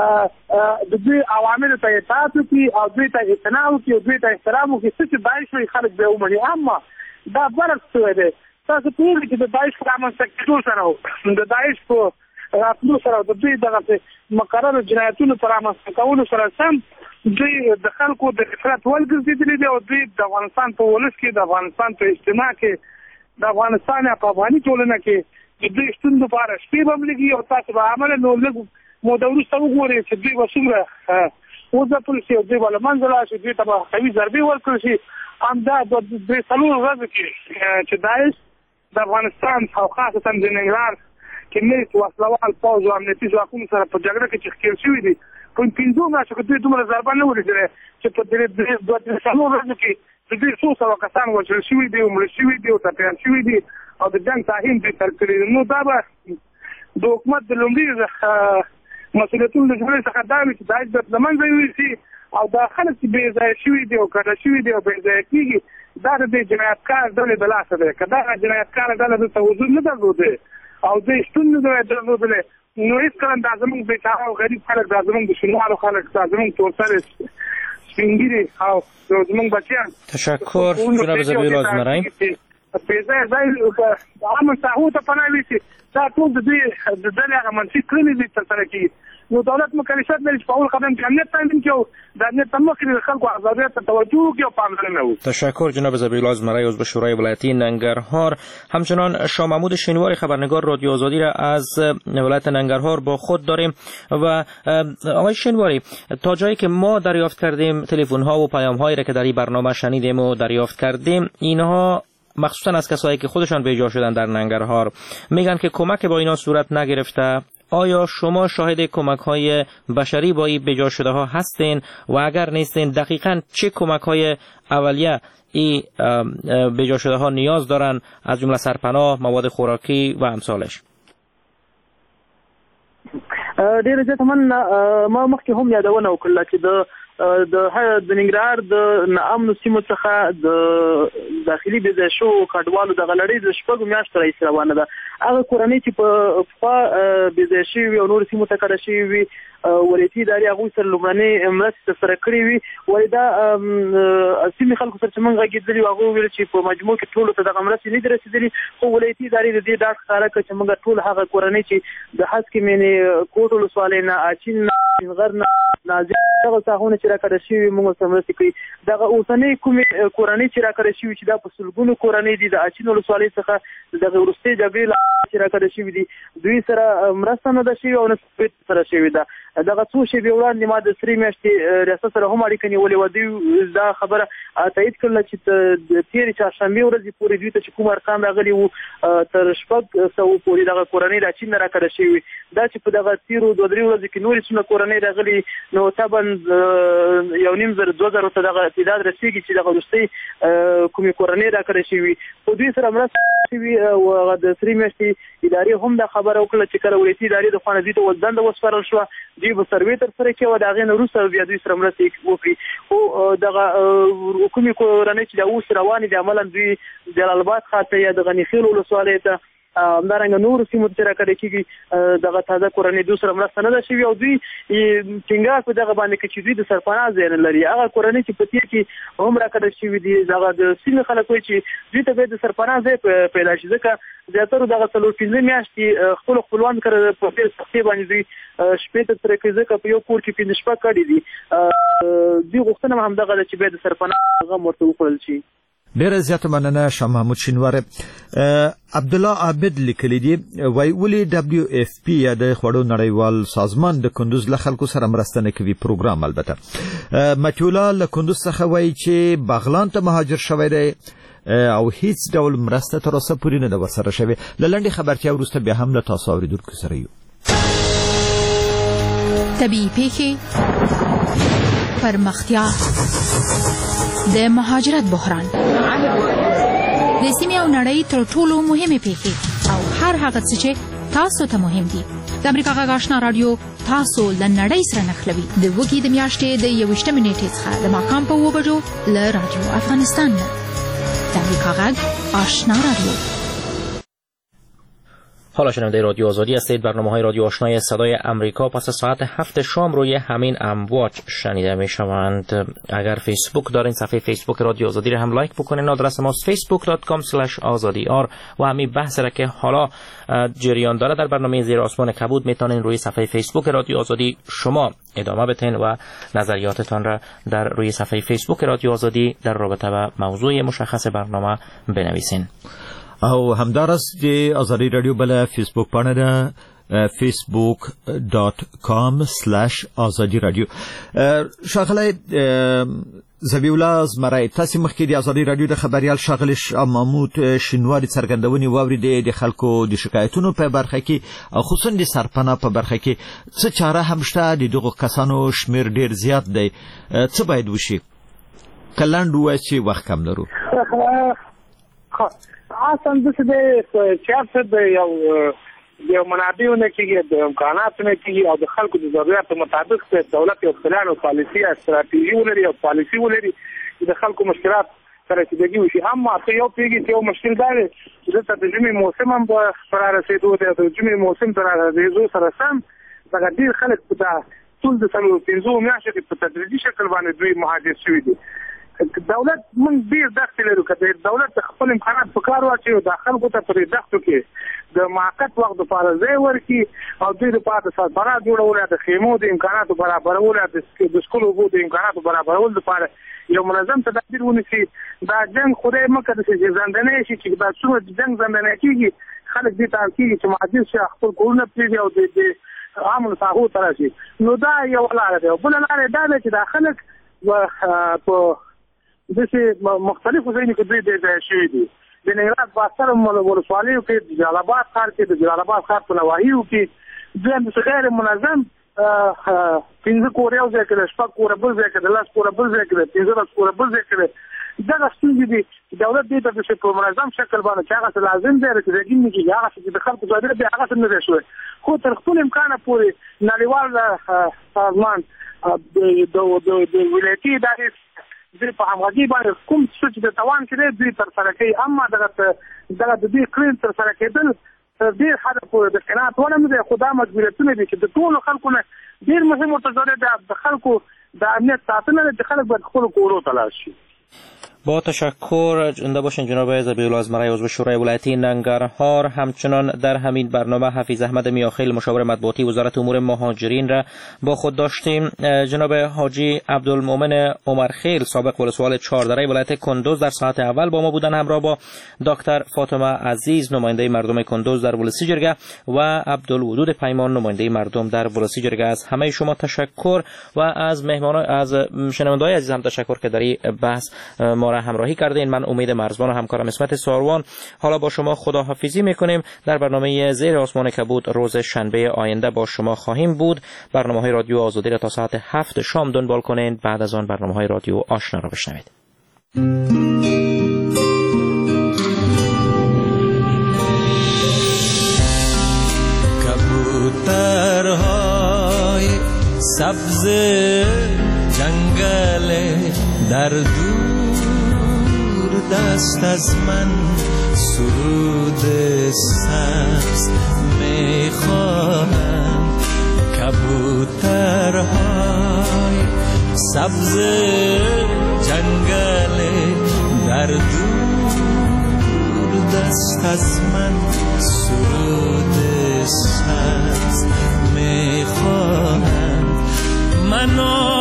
د دوی عواملو ته اطاعت وکړي او دوی ته اعتنا وکړي او دوی ته احترام وکړي. څه چې داعش وایي خلک بیا ومني. اما دا برعکس شوی دی. تاسو پوهېږئ چې د داعش په رامنځته کېدو سره د داعش په راتلو سره د دوی دغسې مقررو جنایتونو په رامنځته کولو سره سم دوی د خلکو د نفرت وړ ګرځېدلي دي او دوی د افغانستان په ولس کې، د افغانستان په اجتماع کې، د افغانستان یا په افغاني ټولنه کې د دوی شتون لپاره شپې به هم لګي او تاسو به عمله نو لږ موده وروسته وګورئ چې دوی به څومره وځپل شي او دوی به له منځه لاړ شي، دوی ته به قوي ضربې ورکړل شي. همدا درې څلورو ورځو کې چې داعش د افغانستان او خاصتا د ننګرهار کې مېس وسلوال پوځ او امنیتي ځواکونو سره په جګړه کې چې ښکېل شوي دي، په پنځو میاشتو کې دوی دومره ضربه نه ولیدلې چې په درې دوه درې څلورو ورځو کې د دوی څو سوه کسان وژل شوي دي او مړه شوي دي او ټپیان شوي دي او د جنګ تاهین دوی تر کړي دي. نو دا به د حکومت د لومړي مسؤلیتونو د جوړې څخه دا وي چې داعش باید له منځه یوسي او دا خلک چې بې ځایه شوي دي او کډه شوي دي او بې ځایه کېږي دا د دې جنایتکار ډلې د لاسه دی. که دغه جنایتکاره ډله دلته وجود نه درلودی او دوی شتون نه دی درلودلی نو هېڅکله دا زموږ بېچاره او غریب خلک، دا زموږ د شینوارو خلک، دا زموږ تورسرې سپین ږیري او زموږ بچیان تشکر جناب ذبیح زمری بې ځایه ځای امن ساحو ته پناه ویسي. دا ټول د دوی د ډلې هغه منفي کړنې دي ترسره کېږي. نو دولت مکلفیت لري چې په اول قدم کې امنیت تامین کړي او د امنیت ته مخکې د خلکو آزادیت ته توجه وکړي او پاملرنه وکړي. تشکر جناب ذبیح زمری عضو شورای ولایتی ننگرهار. همچنان شاه محمود شینواری خبرنگار رادیو آزادی را از ولایت ننگرهار با خود داریم و آقای شینواری تا جایی که ما دریافت کردیم تلفن ها و پیام هایی را که در این برنامه شنیدیم و دریافت کردیم، اینها مخصوصا از کسایی که خودشان به جا شدن در ننگرهار میگن که کمک با اینا صورت نگرفته. آیا شما شاهد کمک های بشری با این به جا شده ها هستین و اگر نیستین دقیقاً چه کمک های اولیه این به جا شده ها نیاز دارن، از جمله سرپناه، مواد خوراکی و امثالش؟ ډېر زیات من ما مخکې هم یادونه وکړله چې د د د ننګرهار د ناامنو سیمو څخه د داخلي بې ځایه شوو کډوالو دغه لړۍ د شپږو میاشتو راهیسې روانه ده. هغه کورنۍ چې په پخوا بې ځایه شوي وي او نورو سیمو ته کډه شوي وي، ولایتي ادارې هغوی سره لومړنۍ مرستې ترسره کړې وي. وایي دا سیمې خلکو سره چې موږ غږېدلي وو هغوی وویل چې په مجموع کې ټولو ته دغه مرستې نه دي رسېدلي، خو ولایتي ادارې د دې ډاډ ښکاره کړه چې موږ ټول هغه کورنۍ چې د هسکې مینې، کوټ ولسوالۍ نه، اچین نه، شینغر نه، نازک دغه ساحونه چې راکړه شوي موږ سره مرستې کوي. دغه اوسنۍ کومې کورنۍ چې راکړه شوي چې دا په سلګونو کورنۍ دي د اچین ولسوالۍ څخه دغه وروستۍ جګړې چې راکړه شوي دي، دوی سره مرسته نه ده شوې او نه سره شوې ده. دغه څو شېبې وړاندې ما د سرې میاشتې ریاست سره هم اړیکه نیولې وه. دوی دا خبره تایید کړله چې تېرې چهارشنبې ورځې پورې دوی ته چې کوم ارقام راغلي وو تر شپږ سوو پورې دغه کورنۍ د چین نه راکړه شوي وي. دا چې په دغه تېرو دوه درې ورځو کې نورې څومره کورنۍ راغلي نو طبعا یو نیم زر دوه زرو ته دغه تعداد رسېږي چې دغه وروستۍ کومې کورنۍ راکړه شوي. خو دوی سره مرسته شوي او هغه د سرې میاشتې ادارې هم دا خبره وکړه چې کله ولایتي ادارې د خوا نه دوی ته دنده وسپارل شوه، دوی به سروې ترسره کړي او د هغې نه وروسته بیا دوی سره مرسته وکړي. خو دغه کومې کورنۍ چې دا اوس روانې دي عملا دوی جلال آباد ښار ته یا د غني خیل ولسوالۍ ته همدارنګه نورو سیمو ته چې راکړی کېږي دغه تازه کورنۍ دوی سره مرسته نه ده شوې او دوی ټینګار په دغه باندې کوي چې دوی د سرپناه ځای نه لري. هغه کورنۍ چې په تېر کې هم راکړی شوي دي دغه د سیمې خلک وایي چې دوی ته باید د سرپناه ځای پیدا شي، ځکه زیاترو دغه څلور پنځه میاشتې خپلو خپلوان سره په ډېر سختۍ باندې دوی شپې ترسره کوي، ځکه په یو کور کې پنځه شپږ کډې دي. دوی غوښتنه هم همدغه ده چې باید د سرپناه غم ورته وخوړل شي. ډېر زیات مننه شاه محمود شینواره. عبد الله عابد لیکلی دی وای ولې دبليو اف پی یا د خوړو نړیوال سازمان د کندوز له خلکو سره مرسته نه کوي پروګرام. البته متیولا له کندوز څخه وای چې بغلان ته مهاجر شوی دی او هیڅ ډول مرسته تر اوسه پورې نه ده ورسره شوې. له لنډې خبرتیا وروسته بیا هم له تاسو اورېدونکو سره یو. طبیعي پیښې، پرمختیا، د مهاجرت بحران، د سیمې او نړۍ تر ټولو مهمې پیښې او هر هغه څه چې تاسو ته مهم دي. د امریکا غږ آشنا رادیو تاسو له نړۍ سره نښلوي. د وګړي د میاشتې د یوویشتمې نیټې څخه د ماښام په اوه بجو له رادیو افغانستان نه. د امریکا غږ آشنا رادیو. حالا شنونده رادیو آزادی هستید. برنامه‌های رادیو آشنای صدای امریکا پس از ساعت هفت شام روی همین امواج شنیده میشوند. اگر فیسبوک دارین صفحه فیسبوک رادیو آزادی رو هم لایک بکنین. آدرس ما facebook dot com slash azadi r و همین بحث را که حالا جریان داره در برنامه زیر آسمان کبود میتونین روی صفحه فیسبوک رادیو آزادی شما ادامه بدین و نظریاتتان را در روی صفحه فیسبوک رادیو آزادی در رابطه با موضوع مشخص برنامه بنویسین. او همدارس د آزادی رادیو بل فیسبوک پاڼه ده facebook dot com slash azadi radio. شاغلی زبیح الله زمری تاسو مخکې د آزادی رادیو د خبريال شاغلی محمود شینواری څرګندونې واوري د خلکو د شکایتونو په برخه کې او خصوصا د سرپناه په برخه کې څه چاره هم شته؟ د دغو کسانو شمیر ډیر زیات دی، څه باید وشي؟ کلند وای چې وخت کم لرو. اصلا د څه چارت د یو یو منابعونه کېږي، د امکاناتونه کېږي او د خلکو د ضرورت مطابق د دولت یو پلان او پالیسي او استراتیژي ولري او پالیسي ولري چې د خلکو مشکلات سره رسیدګي وشي. اما ته یو پیږي چې یو مشکل دا دی چې د ترجمې موسم هم په فرار رسیدو دی، د ترجمې موسم تر رسیدو سره سم دغه ډېر خلک په ټول د څلور پنځو میاشتو په تدریجي شکل باندې دوی مهاجر شوي دي. دولت موږ ډېر دښتې لرو که دولت خپل امکانات په کار واچوي او د خلکو ته په دې دښتو کې د موقت وخت دپاره ځای ورکړي او دوی دپاره د سربراہ جوړول، د خیمو د امکاناتو برابرول، د څښلو اوبو د امکاناتو برابرول دپاره یو منظم تدابیر ونیسي. دا جنګ خدای مکړه چې زندنی شي، چې دا څومره جنګ زندنی کېږي خلک دې ته اړ کېږي چې مهاجر شي، خپل کورونه پرېږدي او د عامو ساحو ته راشي. نو دا یوه لاره ده. بله لاره دا ده چې دا خلک په داسې مختلفو ځایونو کې دوی ډېر ځای شوي دي. د ننګرهار په اکثره ولسوالیو کې، د جلال آباد ښار کې، د جلال آباد ښار په نواحیو کې دوی همداسې غیر منظم پنځه کوره یو ځای کې ده، شپږ کوره بل ځای کې ده، لس کوره بل ځای کې ده، پنځلس کوره بل ځای کې ده. دغه ستونزې دي چې دولت دې ته داسې په منظم شکل باندې چې هغه څه لازم دی رسېدګي نه کېږي، هغه څه چې د خلکو ضرورت دی هغه څه نه دی شوی. خو تر خپل امکانه پورې نړیوال سازمان د ولایتي ادارې دوی په همغږي باندې کوم څه چې د توان کې دی دوی ترسره کوي. اما دغه دغه د دې کړنې ترسره کېدل تر ډېر حده پورې د قناعت وړ نه دی، خو دا مجبوریتونه دي چې د ټولو خلکو نه ډېر مهم ورته ضرورت دی د خلکو د امنیت ساتنه ده چې خلک باید خپلو کورو ته لاړ شي. با تشکر. زنده باشین جناب زبیح الله زمری عضو شورای ولایتی ننگرهار. همچنان در همین برنامه حفیظ احمد میاخیل مشاور مطبوعاتی وزارت امور مهاجرین را با خود داشتیم. جناب حاجی عبدالمؤمن عمرخیل سابق ولسوال چهاردره ولایت کندوز در ساعت اول با ما بودن، همراه با دکتر فاطمه عزیز نماینده مردم کندوز در ولسی جرگه و عبدالودود پیمان نماینده مردم در ولسی جرگه. از همه شما تشکر و از مهمانان از شنونده‌های عزیز هم تشکر که در این بحث ما را همراهی کردین. من امید مرزبان و همکارم اسمت ساروان حالا با شما خداحافظی میکنیم. در برنامه زیر آسمان کبود روز شنبه آینده با شما خواهیم بود. برنامه‌های رادیو آزادی را تا ساعت هفت شام دنبال کنین. بعد از آن برنامه‌های رادیو آشنا را بشنوید. کبوترهای سبز جنگل در دور دست از من سرود سبز میخواهم. کبوترهای سبز جنگل در دور دست از من سرود سبز میخواهم. من